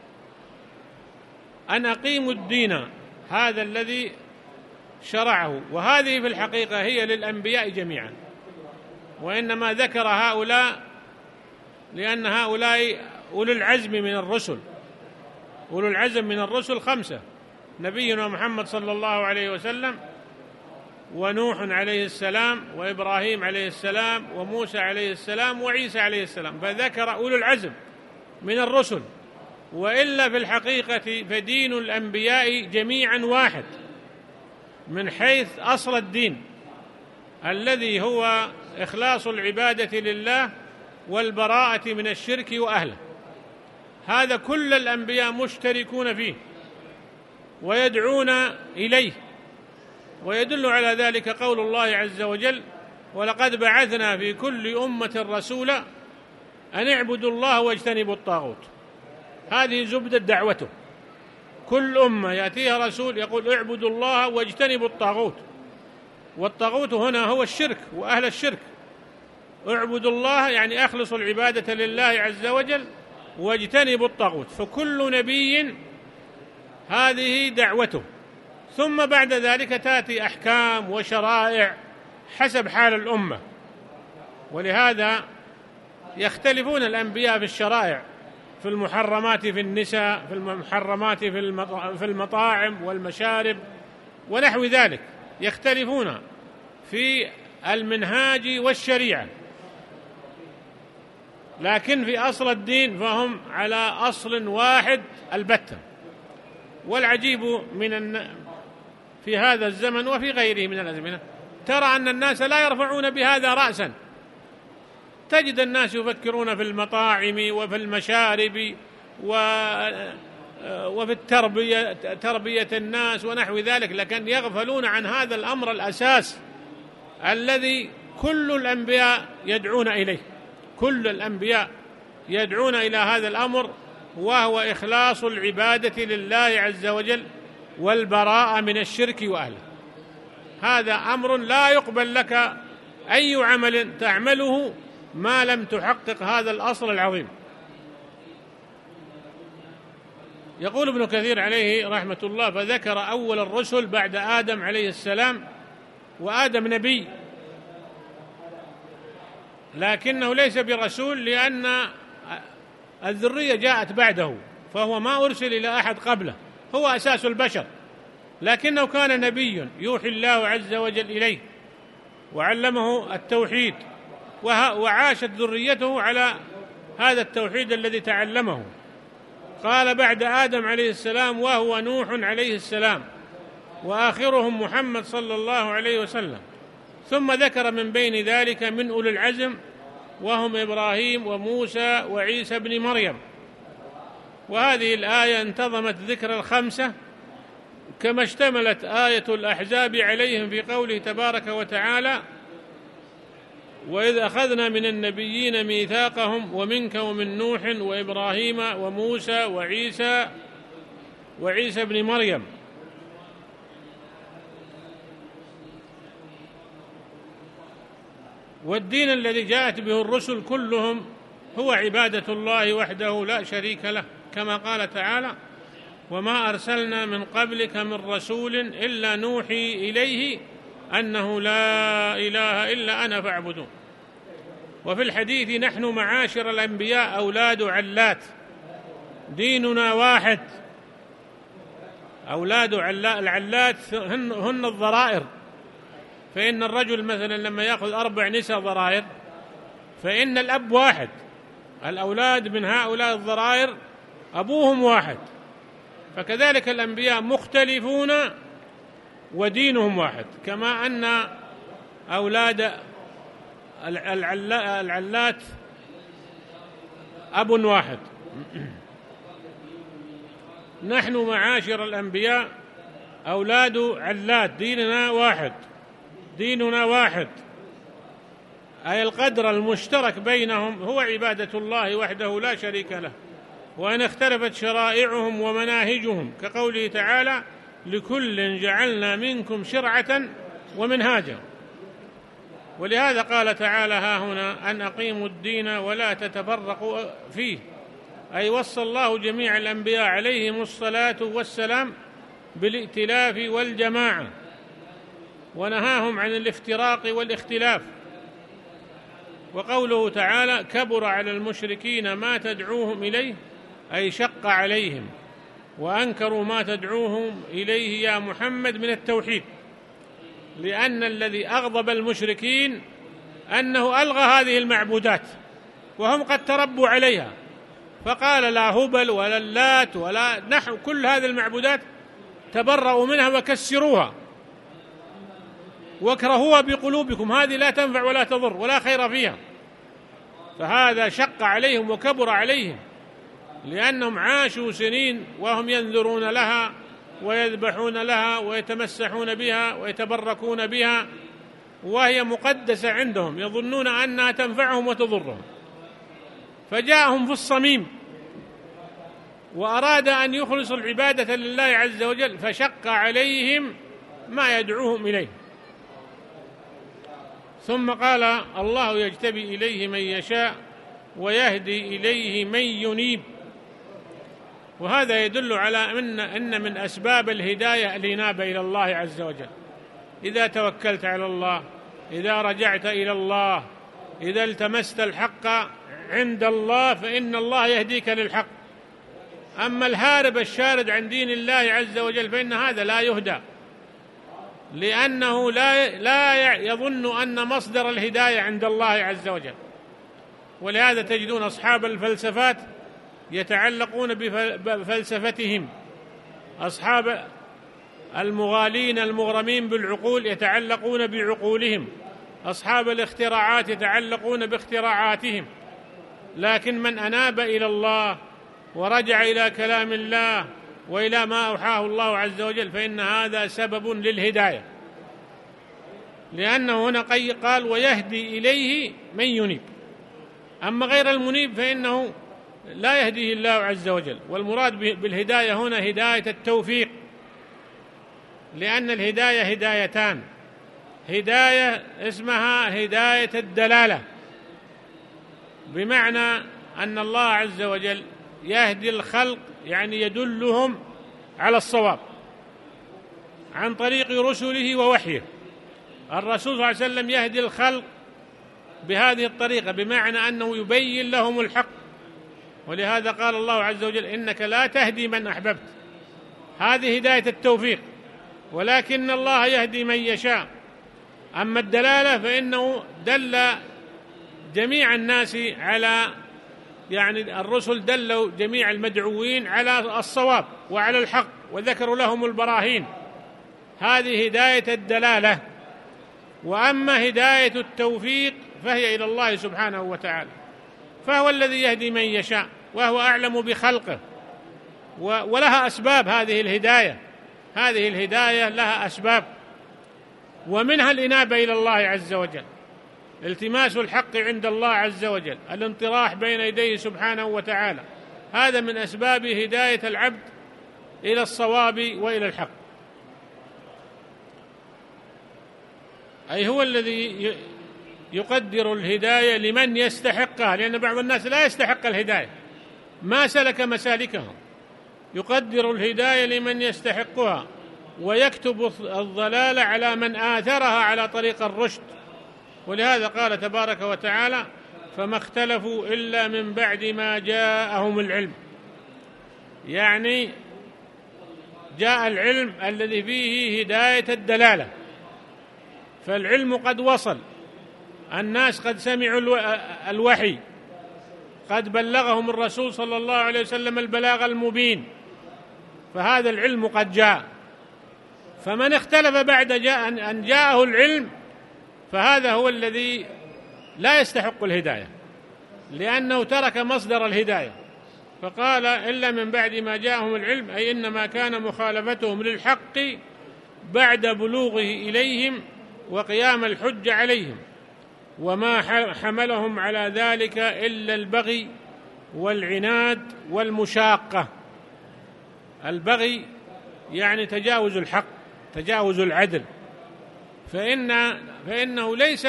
أن أقيموا الدين، هذا الذي شرعه. وهذه في الحقيقة هي للأنبياء جميعا، وإنما ذكر هؤلاء لأن هؤلاء أولو العزم من الرسل. أولو العزم من الرسل 5: نبينا محمد صلى الله عليه وسلم، ونوح عليه السلام، وإبراهيم عليه السلام، وموسى عليه السلام، وعيسى عليه السلام، فذكر أولو العزم من الرسل. وإلا في الحقيقة فدين الأنبياء جميعا واحد من حيث أصل الدين الذي هو إخلاص العبادة لله والبراءة من الشرك وأهله. هذا كل الأنبياء مشتركون فيه ويدعون إليه، ويدل على ذلك قول الله عز وجل: ولقد بعثنا في كل أمة رسولا أن اعبدوا الله واجتنبوا الطاغوت. هذه زبدة دعوته، كل أمة يأتيها رسول يقول: اعبدوا الله واجتنبوا الطاغوت، والطاغوت هنا هو الشرك وأهل الشرك. اعبدوا الله يعني أخلصوا العبادة لله عز وجل، واجتنبوا الطاغوت. فكل نبي هذه دعوته، ثم بعد ذلك تأتي أحكام وشرائع حسب حال الأمة. ولهذا يختلفون الأنبياء في الشرائع، في المحرمات في النساء، في المحرمات في المطاعم والمشارب ونحو ذلك، يختلفون في المنهاج والشريعة، لكن في أصل الدين فهم على أصل واحد البتة. والعجيب في هذا الزمن وفي غيره من الأزمنة ترى أن الناس لا يرفعون بهذا رأسا. تجد الناس يفكرون في المطاعم وفي المشارب وفي تربية الناس ونحو ذلك، لكن يغفلون عن هذا الأمر الأساس الذي كل الأنبياء يدعون إليه. كل الأنبياء يدعون إلى هذا الأمر، وهو إخلاص العبادة لله عز وجل والبراءة من الشرك وأهله. هذا أمر لا يقبل لك أي عمل تعمله ما لم تحقق هذا الأصل العظيم. يقول ابن كثير عليه رحمة الله: فذكر أول الرسل بعد آدم عليه السلام، وآدم نبي لكنه ليس برسول، لأن الذرية جاءت بعده، فهو ما أرسل إلى أحد قبله، هو أساس البشر، لكنه كان نبي يوحي الله عز وجل إليه وعلمه التوحيد، وعاشت ذريته على هذا التوحيد الذي تعلمه. قال: بعد آدم عليه السلام وهو نوح عليه السلام، وآخرهم محمد صلى الله عليه وسلم. ثم ذكر من بين ذلك من أولي العزم وهم إبراهيم وموسى وعيسى بن مريم. وهذه الآية انتظمت ذكر الخمسة كما اشتملت آية الأحزاب عليهم في قوله تبارك وتعالى: وإذ أخذنا من النبيين ميثاقهم ومنك ومن نوح وإبراهيم وموسى وعيسى بن مريم. والدين الذي جاءت به الرسل كلهم هو عبادة الله وحده لا شريك له، كما قال تعالى: وما أرسلنا من قبلك من رسول إلا نوحي إليه أنه لا إله إلا أنا فاعبدون. وفي الحديث: نحن معاشر الأنبياء أولاد علات، ديننا واحد. أولاد العلات هن الضرائر، فإن الرجل مثلا لما يأخذ 4 نساء ضرائر فإن الأب واحد، الأولاد من هؤلاء الضرائر أبوهم واحد، فكذلك الأنبياء مختلفون ودينهم واحد، كما أن أولاد العلات أب واحد. نحن معاشر الأنبياء أولاد علات، ديننا واحد، أي القدر المشترك بينهم هو عبادة الله وحده لا شريك له. وإن اختلفت شرائعهم ومناهجهم كقوله تعالى: لكل جعلنا منكم شرعة ومنهاجا. ولهذا قال تعالى ها هنا: أن أقيموا الدين ولا تتفرقوا فيه، أي وصى الله جميع الأنبياء عليهم الصلاة والسلام بالائتلاف والجماعة، ونهاهم عن الافتراق والاختلاف. وقوله تعالى: كبر على المشركين ما تدعوهم إليه، أي شق عليهم وأنكروا ما تدعوهم إليه يا محمد من التوحيد، لأن الذي أغضب المشركين أنه ألغى هذه المعبودات وهم قد تربوا عليها، فقال: لا هبل ولا اللات ولا نحو، كل هذه المعبودات تبرؤوا منها وكسروها واكرهوها بقلوبكم، هذه لا تنفع ولا تضر ولا خير فيها. فهذا شق عليهم وكبر عليهم، لأنهم عاشوا سنين وهم ينذرون لها ويذبحون لها ويتمسحون بها ويتبركون بها، وهي مقدسة عندهم، يظنون أنها تنفعهم وتضرهم. فجاءهم في الصميم وأراد أن يخلصوا العبادة لله عز وجل، فشق عليهم ما يدعوهم إليه. ثم قال: الله يجتبي إليه من يشاء ويهدي إليه من ينيب. وهذا يدل على أن من أسباب الهداية الإنابة إلى الله عز وجل. إذا توكلت على الله، إذا رجعت إلى الله، إذا التمست الحق عند الله، فإن الله يهديك للحق. أما الهارب الشارد عن دين الله عز وجل فإن هذا لا يهدى، لأنه لا يظن أن مصدر الهداية عند الله عز وجل. ولهذا تجدون أصحاب الفلسفات يتعلقون بفلسفتهم، أصحاب المغالين المغرمين بالعقول يتعلقون بعقولهم، أصحاب الاختراعات يتعلقون باختراعاتهم. لكن من أناب إلى الله ورجع إلى كلام الله وإلى ما أوحاه الله عز وجل فإن هذا سبب للهداية، لأنه هنا قال: ويهدي إليه من ينيب. أما غير المنيب فإنه لا يهديه الله عز وجل. والمراد بالهداية هنا هداية التوفيق، لأن الهداية هدايتان: هداية اسمها هداية الدلالة، بمعنى أن الله عز وجل يهدي الخلق، يعني يدلهم على الصواب عن طريق رسله ووحيه. الرسول صلى الله عليه وسلم يهدي الخلق بهذه الطريقة، بمعنى أنه يبين لهم الحق. ولهذا قال الله عز وجل: إنك لا تهدي من أحببت، هذه هداية التوفيق، ولكن الله يهدي من يشاء. أما الدلالة فإنه دل جميع الناس على، يعني الرسل دلوا جميع المدعوين على الصواب وعلى الحق وذكروا لهم البراهين، هذه هداية الدلالة. وأما هداية التوفيق فهي إلى الله سبحانه وتعالى، فهو الذي يهدي من يشاء وهو أعلم بخلقه، ولها أسباب. هذه الهداية لها أسباب، ومنها الإنابة إلى الله عز وجل، التماس الحق عند الله عز وجل، الانطراح بين يديه سبحانه وتعالى، هذا من أسباب هداية العبد إلى الصواب وإلى الحق. أي هو الذي يقدر الهداية لمن يستحقها، لأن بعض الناس لا يستحق الهداية، ما سلك مسالكها. يقدر الهداية لمن يستحقها، ويكتب الضلال على من آثرها على طريق الرشد. ولهذا قال تبارك وتعالى: فما اختلفوا إلا من بعد ما جاءهم العلم. يعني جاء العلم الذي فيه هداية الدلالة، فالعلم قد وصل، الناس قد سمعوا الوحي، قد بلغهم الرسول صلى الله عليه وسلم البلاغ المبين، فهذا العلم قد جاء. فمن اختلف بعد أن جاءه العلم فهذا هو الذي لا يستحق الهداية، لأنه ترك مصدر الهداية. فقال: إلا من بعد ما جاءهم العلم، أي إنما كان مخالفتهم للحق بعد بلوغه إليهم وقيام الحج عليهم، وما حملهم على ذلك إلا البغي والعناد والمشاقة. البغي يعني تجاوز الحق، تجاوز العدل، فإنه ليس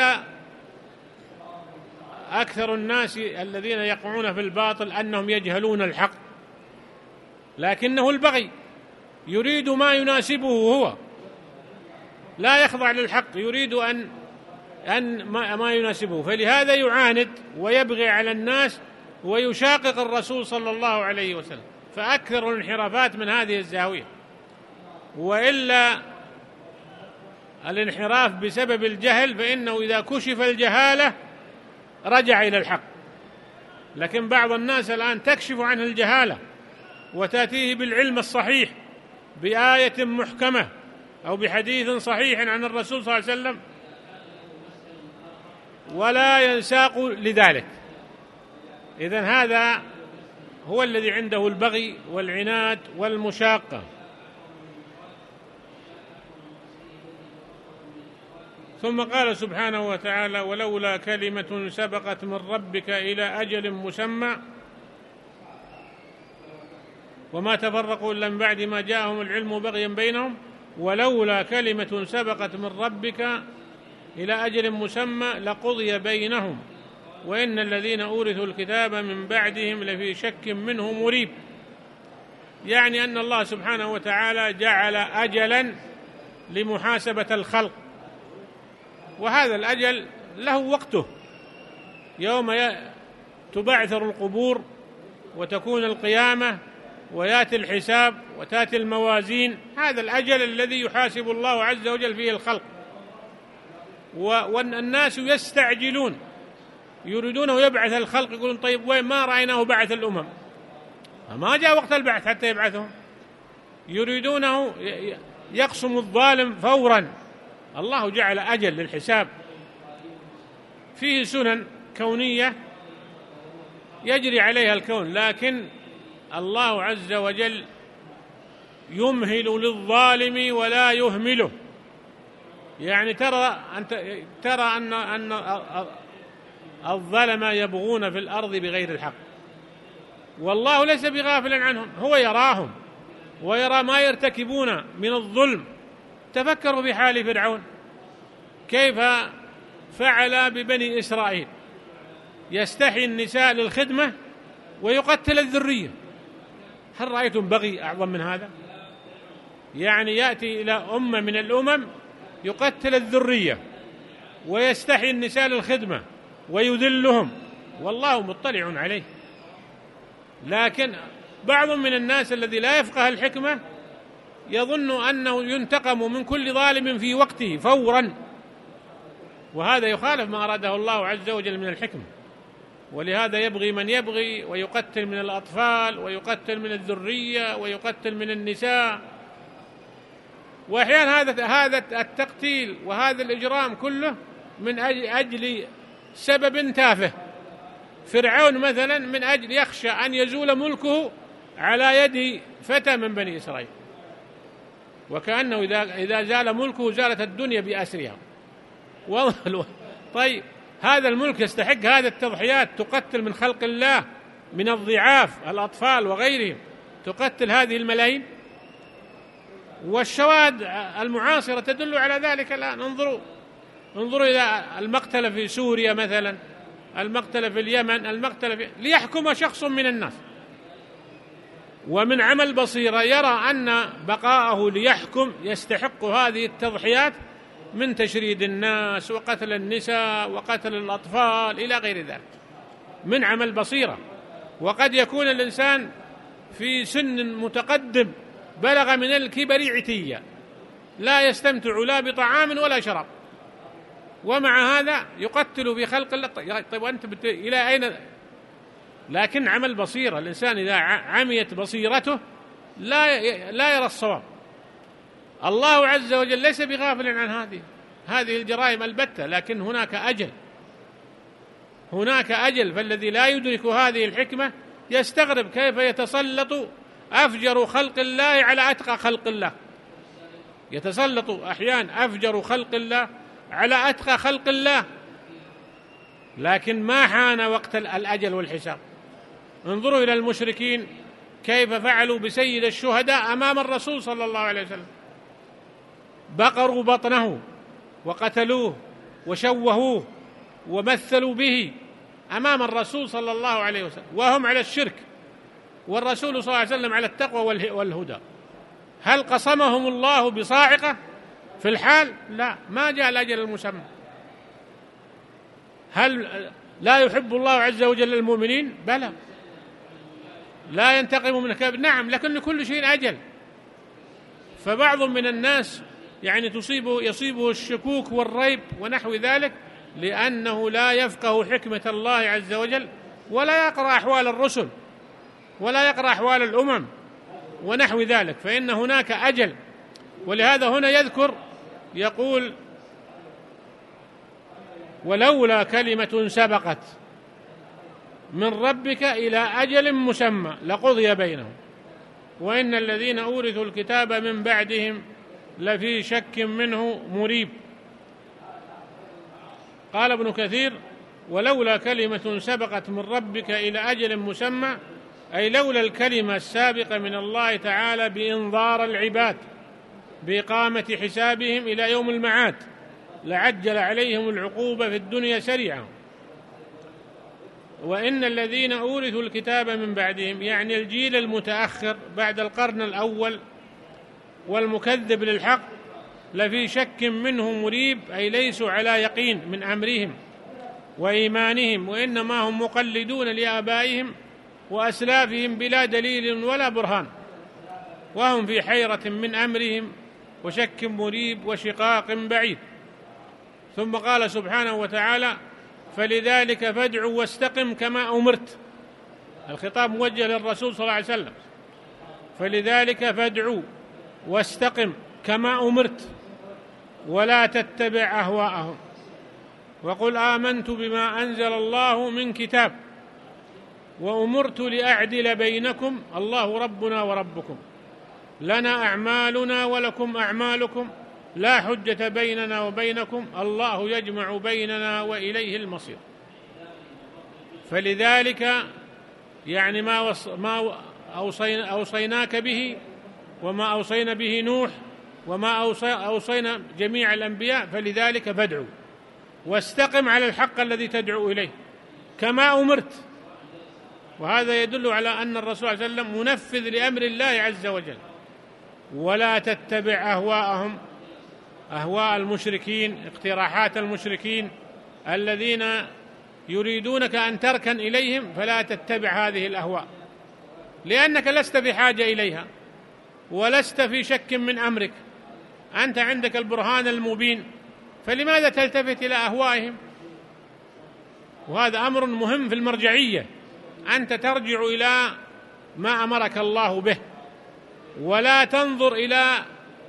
أكثر الناس الذين يقعون في الباطل أنهم يجهلون الحق، لكنه البغي، يريد ما يناسبه هو، لا يخضع للحق، يريد أن ما يناسبه، فلهذا يعاند ويبغي على الناس ويشاقق الرسول صلى الله عليه وسلم. فأكثر الانحرافات من هذه الزاوية، وإلا الانحراف بسبب الجهل، فإنه إذا كشف الجهالة رجع إلى الحق. لكن بعض الناس الآن تكشف عنه الجهالة وتأتيه بالعلم الصحيح بآية محكمة أو بحديث صحيح عن الرسول صلى الله عليه وسلم، ولا ينساق لذلك. إذن هذا هو الذي عنده البغي والعناد والمشاقة. ثم قال سبحانه وتعالى: ولولا كلمة سبقت من ربك إلى أجل مسمى وما تفرقوا إلا من بعد ما جاءهم العلم بغيا بينهم ولولا كلمة سبقت من ربك إلى أجل مسمى لقضي بينهم وإن الذين أورثوا الكتاب من بعدهم لفي شك منه مريب. يعني أن الله سبحانه وتعالى جعل أجلا لمحاسبة الخلق، وهذا الأجل له وقته، يوم تبعثر القبور وتكون القيامة ويأتي الحساب وتأتي الموازين، هذا الأجل الذي يحاسب الله عز وجل فيه الخلق. والناس يستعجلون، يريدونه يبعث الخلق، يقولون: طيب وين ما رأيناه بعث الأمم؟ ما جاء وقت البعث حتى يبعثهم، يريدونه يقسم الظالم فورا. الله جعل أجل للحساب، فيه سنن كونية يجري عليها الكون، لكن الله عز وجل يمهل للظالم ولا يهمله. يعني ترى أن الظلم يبغون في الأرض بغير الحق، والله ليس بغافل عنهم، هو يراهم ويرى ما يرتكبون من الظلم. تفكروا في حال فرعون كيف فعل ببني إسرائيل، يستحي النساء للخدمة ويقتل الذرية. هل رأيتم بغي أعظم من هذا؟ يعني يأتي إلى أمة من الأمم يقتل الذرية ويستحي النساء للخدمة ويذلهم، والله مطلع عليه. لكن بعض من الناس الذي لا يفقه الحكمة يظن أنه ينتقم من كل ظالم في وقته فورا، وهذا يخالف ما أراده الله عز وجل من الحكمة. ولهذا يبغي من يبغي ويقتل من الأطفال ويقتل من الذرية ويقتل من النساء. وأحيانا هذا التقتيل وهذا الإجرام كله من أجل سبب تافه. فرعون مثلا من أجل يخشى أن يزول ملكه على يد فتى من بني إسرائيل، وكأنه إذا زال ملكه زالت الدنيا بأسرها. طيب هذا الملك يستحق هذه التضحيات؟ تقتل من خلق الله من الضعاف الأطفال وغيرهم، تقتل هذه الملايين. والشواهد المعاصرة تدل على ذلك الآن. انظروا إلى المقتل في سوريا مثلا، المقتل في اليمن، المقتل ليحكم شخص من الناس، ومن عمل بصيرة يرى أن بقاءه ليحكم يستحق هذه التضحيات من تشريد الناس وقتل النساء وقتل الأطفال إلى غير ذلك، من عمل بصيرة. وقد يكون الإنسان في سن متقدم بلغ من الكبر عتيا، لا يستمتع لا بطعام ولا شراب، ومع هذا يقتل في خلق الله. طيب وأنت إلى أين؟ لكن عمل بصيرة، الإنسان إذا عميت بصيرته لا يرى الصواب. الله عز وجل ليس بغافل عن هذه الجرائم البتة، لكن هناك أجل. فالذي لا يدرك هذه الحكمة يستغرب كيف يتسلط أفجر خلق الله على أتقى خلق الله، يتسلط أحيانا أفجر خلق الله على أتقى خلق الله، لكن ما حان وقت الأجل والحساب. انظروا إلى المشركين كيف فعلوا بسيد الشهداء أمام الرسول صلى الله عليه وسلم، بقروا بطنه وقتلوه وشوهوه ومثلوا به أمام الرسول صلى الله عليه وسلم، وهم على الشرك والرسول صلى الله عليه وسلم على التقوى والهدى. هل قصمهم الله بصاعقة في الحال؟ لا، ما جاء الأجل المسمى. هل لا يحب الله عز وجل المؤمنين؟ بلى. لا ينتقم من الكافر؟ نعم، لكن لكل شيء أجل. فبعض من الناس يعني يصيبه الشكوك والريب ونحو ذلك، لأنه لا يفقه حكمة الله عز وجل، ولا يقرأ أحوال الرسل، ولا يقرأ أحوال الأمم ونحو ذلك، فإن هناك أجل. ولهذا هنا يقول ولولا كلمة سبقت من ربك إلى أجل مسمى لقضي بينهم وإن الذين أورثوا الكتاب من بعدهم لفي شك منه مريب. قال ابن كثير ولولا كلمة سبقت من ربك إلى أجل مسمى، أي لولا الكلمة السابقة من الله تعالى بإنظار العباد بإقامة حسابهم إلى يوم المعاد لعجل عليهم العقوبة في الدنيا سريعا. وإن الذين أورثوا الكتاب من بعدهم يعني الجيل المتأخر بعد القرن الأول والمكذب للحق لفي شك منه مريب، أي ليسوا على يقين من أمرهم وإيمانهم، وإنما هم مقلدون لآبائهم وأسلافهم بلا دليل ولا برهان، وهم في حيرة من أمرهم وشك مريب وشقاق بعيد. ثم قال سبحانه وتعالى فلذلك فادع واستقم كما أمرت، الخطاب موجه للرسول صلى الله عليه وسلم، فلذلك فادع واستقم كما أمرت ولا تتبع أهواءهم وقل آمنت بما أنزل الله من كتاب وأمرت لأعدل بينكم الله ربنا وربكم لنا أعمالنا ولكم أعمالكم لا حجة بيننا وبينكم الله يجمع بيننا وإليه المصير. فلذلك يعني ما أوصيناك به وما أوصينا به نوح وما أوصينا جميع الأنبياء، فلذلك فادعوا واستقم على الحق الذي تدعو إليه كما أمرت. وهذا يدل على أن الرسول صلى الله عليه وسلم منفذ لأمر الله عز وجل. ولا تتبع أهواءهم، أهواء المشركين، اقتراحات المشركين الذين يريدونك أن تركن إليهم، فلا تتبع هذه الأهواء لأنك لست بحاجة إليها ولست في شك من أمرك، أنت عندك البرهان المبين، فلماذا تلتفت إلى أهوائهم؟ وهذا أمر مهم في المرجعية، أنت ترجع إلى ما أمرك الله به ولا تنظر إلى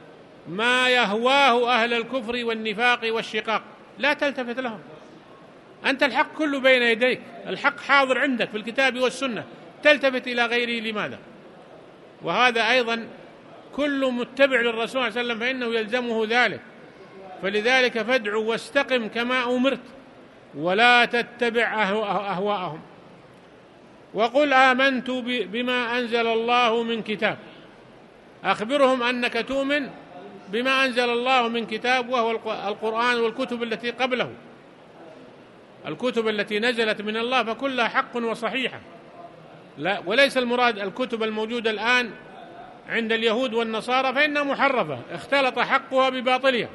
ما يهواه أهل الكفر والنفاق والشقاق، لا تلتفت لهم. أنت الحق كله بين يديك، الحق حاضر عندك في الكتاب والسنة، تلتفت إلى غيره لماذا؟ وهذا أيضا كل متبع للرسول صلى الله عليه وسلم فإنه يلزمه ذلك. فلذلك فادع واستقم كما أمرت ولا تتبع أهواءهم. وقل آمنت بما أنزل الله من كتاب، أخبرهم أنك تؤمن بما أنزل الله من كتاب، وهو القرآن والكتب التي قبله، الكتب التي نزلت من الله فكلها حق وصحيحة، لا وليس المراد الكتب الموجودة الآن عند اليهود والنصارى فإنها محرفة، اختلط حقها بباطلها.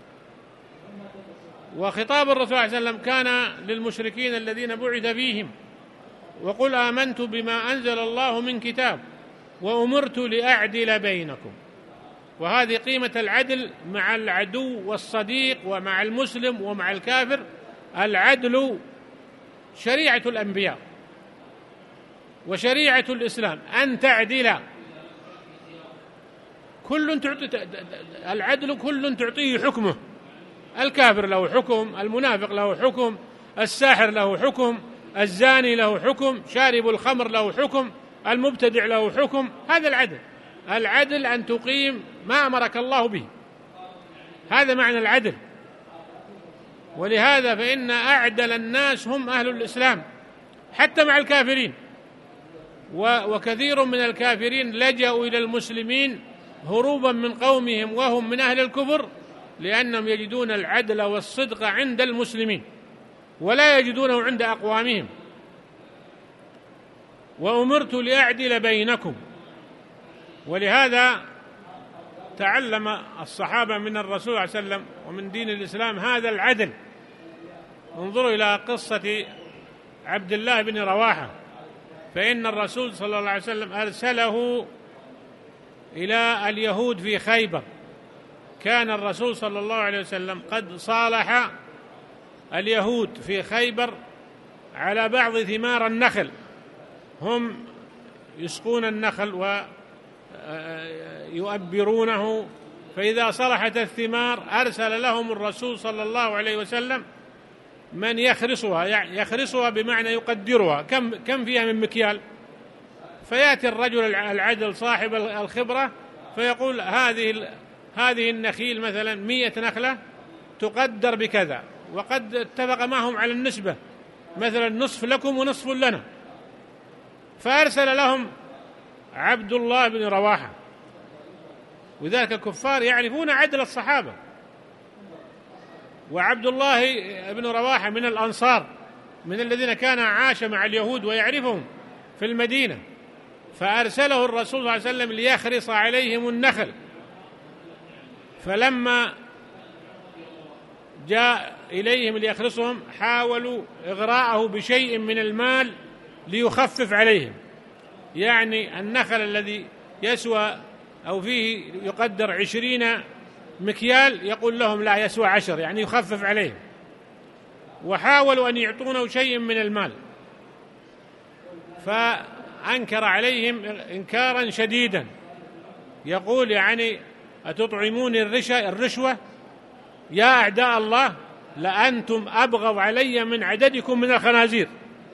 وخطاب الرسول صلى الله عليه وسلم كان للمشركين الذين بعث فيهم، وقل آمنت بما أنزل الله من كتاب وأمرت لأعدل بينكم. وهذه قيمة العدل مع العدو والصديق ومع المسلم ومع الكافر. العدل شريعة الأنبياء وشريعة الإسلام، أن تعدل العدل كل تعطيه حكمه، الكافر له حكم، المنافق له حكم، الساحر له حكم، الزاني له حكم، شارب الخمر له حكم، المبتدع له حكم. هذا العدل. العدل أن تقيم ما أمرك الله به، هذا معنى العدل. ولهذا فإن أعدل الناس هم أهل الإسلام حتى مع الكافرين. وكثير من الكافرين لجأوا إلى المسلمين هروبا من قومهم وهم من أهل الكفر، لأنهم يجدون العدل والصدق عند المسلمين ولا يجدونه عند أقوامهم. وأمرت لأعدل بينكم. ولهذا تعلم الصحابة من الرسول صلى الله عليه وسلم ومن دين الإسلام هذا العدل. انظروا إلى قصة عبد الله بن رواحة، فإن الرسول صلى الله عليه وسلم أرسله إلى اليهود في خيبر. كان الرسول صلى الله عليه وسلم قد صالح اليهود في خيبر على بعض ثمار النخل، هم يسقون النخل ويؤبرونه، فإذا صلحت الثمار أرسل لهم الرسول صلى الله عليه وسلم من يخرصها، يعني يخرصها بمعنى يقدرها، كم فيها من مكيال. فيأتي الرجل العدل صاحب الخبرة فيقول هذه النخيل مثلا 100 نخلة تقدر بكذا، وقد اتفق معهم على النسبة، مثلا نصف لكم ونصف لنا. فأرسل لهم عبد الله بن رواحة، وذلك الكفار يعرفون عدل الصحابة. وعبد الله بن رواحة من الأنصار، من الذين كان عاش مع اليهود ويعرفهم في المدينة. فأرسله الرسول صلى الله عليه وسلم ليخرص عليهم النخل. فلما جاء إليهم ليخرصهم حاولوا إغراءه بشيء من المال ليخفف عليهم، يعني النخل الذي يسوى أو فيه يقدر 20 مكيال يقول لهم لا يسوى 10، يعني يخفف عليهم. وحاولوا أن يعطونه شيء من المال، فأنكر عليهم إنكارا شديدا، يقول يعني أتطعمون الرشوة يا أعداء الله؟ لأنتم أبغض علي من عددكم من الخنازير.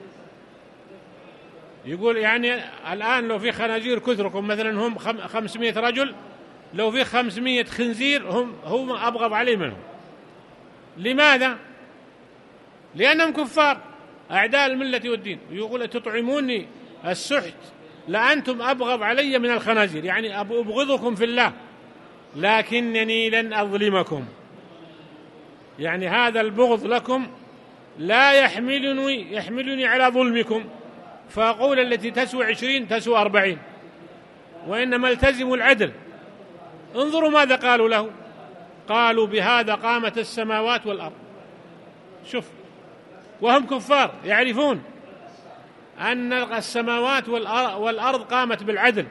يقول يعني الآن لو في خنازير كثركم مثلا هم 500 رجل، لو في 500 خنزير هم أبغض علي منهم. لماذا؟ لأنهم كفار أعداء الملة والدين. يقول تطعموني السحت لأنتم أبغض علي من الخنازير، يعني أبغضكم في الله لكنني لن أظلمكم، يعني هذا البغض لكم لا يحملني على ظلمكم، فأقول التي تسوى 20 تسوى 40، وإنما التزموا العدل. انظروا ماذا قالوا له، قالوا بهذا قامت السماوات والأرض. شوف، وهم كفار يعرفون أن السماوات والأرض قامت بالعدل،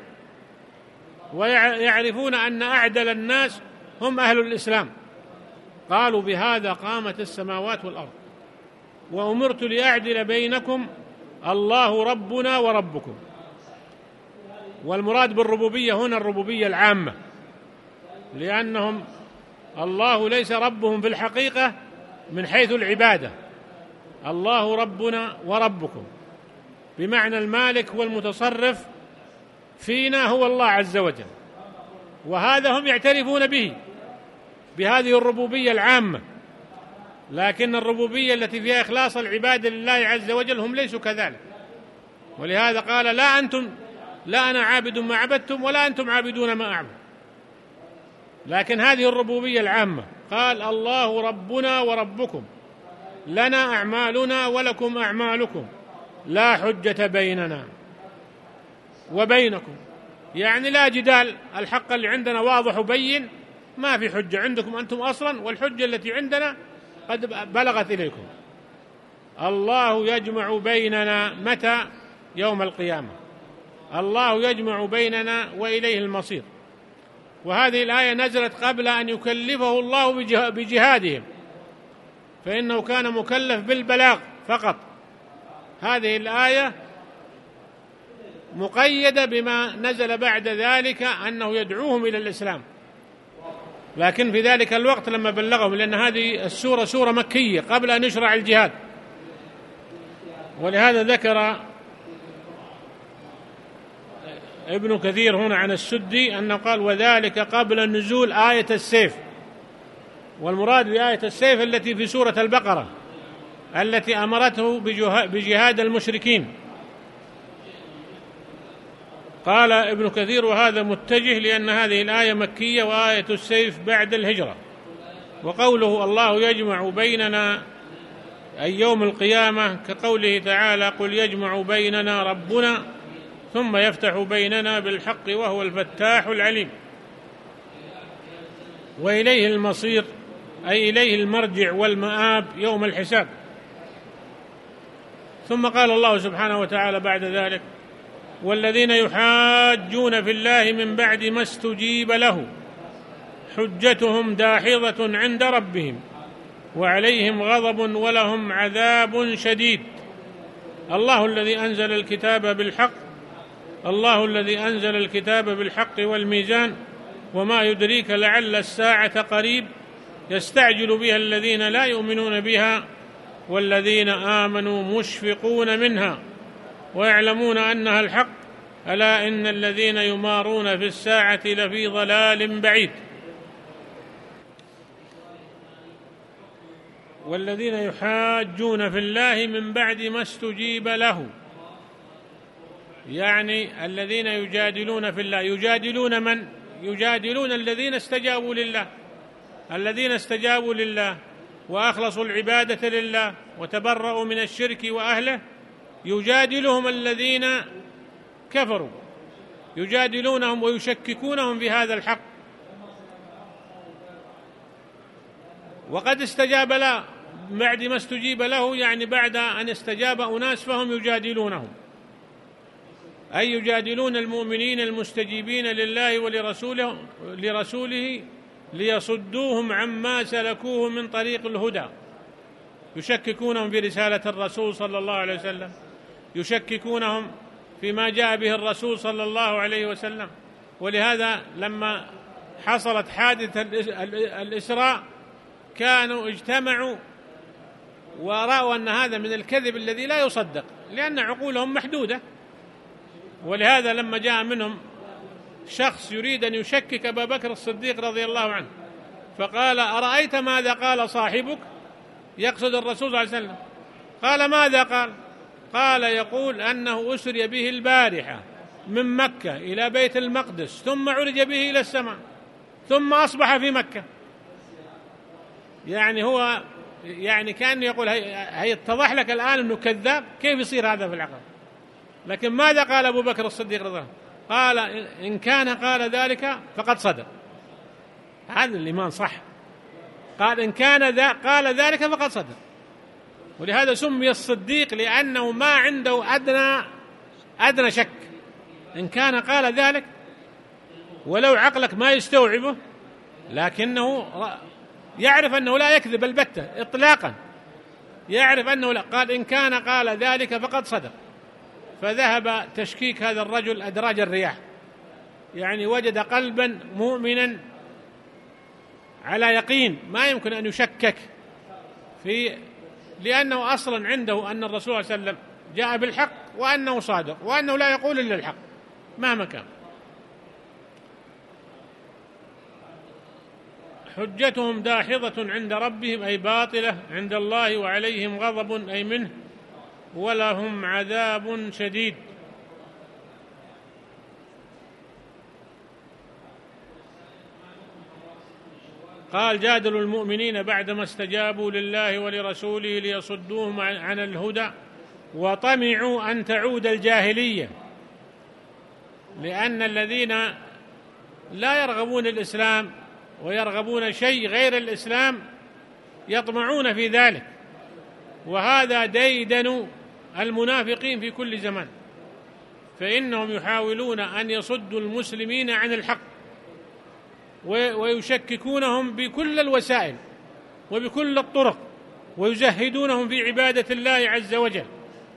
ويعرفون أن أعدل الناس هم أهل الإسلام. قالوا بهذا قامت السماوات والأرض وأمرت لأعدل بينكم الله ربنا وربكم. والمراد بالربوبية هنا الربوبية العامة، لأنهم الله ليس ربهم في الحقيقة من حيث العبادة، الله ربنا وربكم، بمعنى المالك والمتصرف فينا هو الله عز وجل، وهذا هم يعترفون به، بهذه الربوبية العامة. لكن الربوبية التي فيها إخلاص العبادة لله عز وجل هم ليسوا كذلك، ولهذا قال لا أنا عابد ما عبدتم ولا أنتم عابدون ما أعبد. لكن هذه الربوبية العامة، قال الله ربنا وربكم، لنا أعمالنا ولكم أعمالكم، لا حجة بيننا وبينكم، يعني لا جدال، الحق اللي عندنا واضح وبين، ما في حجة عندكم أنتم أصلا، والحجة التي عندنا قد بلغت إليكم. الله يجمع بيننا متى؟ يوم القيامة. الله يجمع بيننا وإليه المصير. وهذه الآية نزلت قبل أن يكلفه الله بجهادهم، فإنه كان مكلف بالبلاغ فقط. هذه الآية مقيدة بما نزل بعد ذلك أنه يدعوهم إلى الإسلام، لكن في ذلك الوقت لما بلغهم، لأن هذه السورة سورة مكية قبل أن يشرع الجهاد. ولهذا ذكر ابن كثير هنا عن السدي أنه قال: وذلك قبل نزول آية السيف. والمراد بآية السيف التي في سورة البقرة، التي أمرته بجهاد المشركين. قال ابن كثير: وهذا متجه، لأن هذه الآية مكية، وآية السيف بعد الهجرة. وقوله الله يجمع بيننا أي يوم القيامة، كقوله تعالى: قل يجمع بيننا ربنا ثم يفتح بيننا بالحق وهو الفتاح العليم. وإليه المصير، أي إليه المرجع والمآب يوم الحساب. ثم قال الله سبحانه وتعالى بعد ذلك: والذين يحاجون في الله من بعد ما استجيب له حجتهم داحضة عند ربهم وعليهم غضب ولهم عذاب شديد. الله الذي أنزل الكتاب بالحق، الله الذي أنزل الكتاب بالحق والميزان، وما يدريك لعل الساعة قريب، يستعجل بها الذين لا يؤمنون بها والذين آمنوا مشفقون منها ويعلمون أنها الحق، ألا إن الذين يمارون في الساعة لفي ضلال بعيد. والذين يحاجون في الله من بعد ما استجيب له، يعني الذين يجادلون في الله. يجادلون من؟ يجادلون الذين استجابوا لله، الذين استجابوا لله وأخلصوا العبادة لله وتبرؤوا من الشرك وأهله. يجادلهم الذين كفروا، يجادلونهم ويشككونهم في هذا الحق. وقد استجاب له بعد ما استجيب له، يعني بعد أن استجاب أناس فهم يجادلونهم، أي يجادلون المؤمنين المستجيبين لله ولرسوله ليصدوهم عما سلكوه من طريق الهدى. يشككونهم في رسالة الرسول صلى الله عليه وسلم، يشككونهم فيما جاء به الرسول صلى الله عليه وسلم. ولهذا لما حصلت حادثة الإسراء كانوا اجتمعوا ورأوا أن هذا من الكذب الذي لا يصدق، لأن عقولهم محدودة. ولهذا لما جاء منهم شخص يريد أن يشكك أبا بكر الصديق رضي الله عنه، فقال: أرأيت ماذا قال صاحبك؟ يقصد الرسول صلى الله عليه وسلم. قال: ماذا قال؟ قال: يقول أنه أسري به البارحة من مكة إلى بيت المقدس، ثم عرج به إلى السماء، ثم أصبح في مكة. يعني هو كان يقول هي اتضح لك الآن أنه كذاب، كيف يصير هذا في العقل؟ لكن ماذا قال أبو بكر الصديق رضي الله عنه؟ قال: إن كان قال ذلك فقد صدق. هذا الإيمان صح. قال: إن كان قال ذلك فقد صدق. ولهذا سمي الصديق، لأنه ما عنده أدنى شك. إن كان قال ذلك ولو عقلك ما يستوعبه، لكنه يعرف أنه لا يكذب البتة إطلاقا، يعرف أنه لا. قال: إن كان قال ذلك فقد صدق. فذهب تشكيك هذا الرجل أدراج الرياح، يعني وجد قلبا مؤمنا على يقين، ما يمكن أن يشكك في لأنه أصلا عنده أن الرسول صلى الله عليه وسلم جاء بالحق وأنه صادق وأنه لا يقول إلا الحق مهما كان. حجتهم داحضة عند ربهم أي باطلة عند الله، وعليهم غضب أي منه، ولهم عذاب شديد. قال جادلوا المؤمنين بعدما استجابوا لله ولرسوله ليصدوهم عن الهدى وطمعوا أن تعود الجاهلية، لأن الذين لا يرغبون الإسلام ويرغبون شيء غير الإسلام يطمعون في ذلك، وهذا ديدن المنافقين في كل زمان، فإنهم يحاولون أن يصدوا المسلمين عن الحق ويشككونهم بكل الوسائل وبكل الطرق، ويزهدونهم في عبادة الله عز وجل،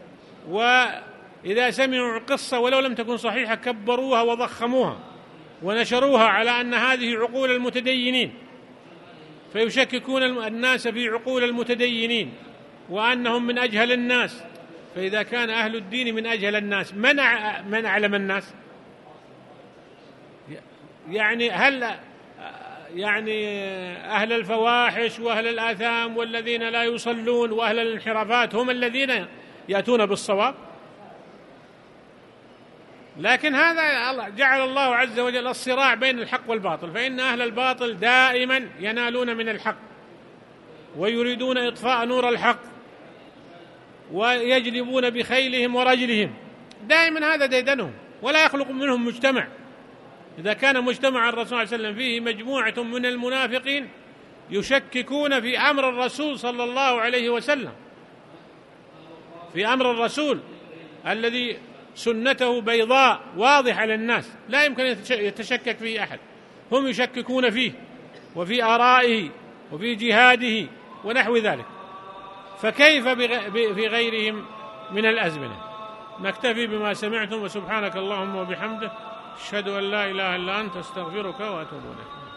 وإذا سمعوا قصة ولو لم تكن صحيحة كبروها وضخموها ونشروها على أن هذه عقول المتدينين، فيشككون الناس في عقول المتدينين وأنهم من أجهل الناس. فإذا كان أهل الدين من أجهل الناس، من أعلم الناس؟ يعني هل أهل الفواحش وأهل الآثام والذين لا يصلون وأهل الانحرافات هم الذين يأتون بالصواب؟ لكن هذا جعل الله عز وجل الصراع بين الحق والباطل، فإن أهل الباطل دائما ينالون من الحق ويريدون إطفاء نور الحق ويجلبون بخيلهم ورجلهم، دائما هذا ديدنهم، ولا يخلق منهم مجتمع. إذا كان مجتمع الرسول صلى الله عليه وسلم فيه مجموعة من المنافقين يشككون في أمر الرسول صلى الله عليه وسلم، في أمر الرسول الذي سنته بيضاء واضحة للناس لا يمكن أن يتشكك فيه أحد، هم يشككون فيه وفي آرائه وفي جهاده ونحو ذلك، فكيف في غيرهم من الأزمنة؟ نكتفي بما سمعتم، وسبحانك اللهم وبحمدك أشهد أن لا إله إلا أنت أستغفرك وأتوب إليك.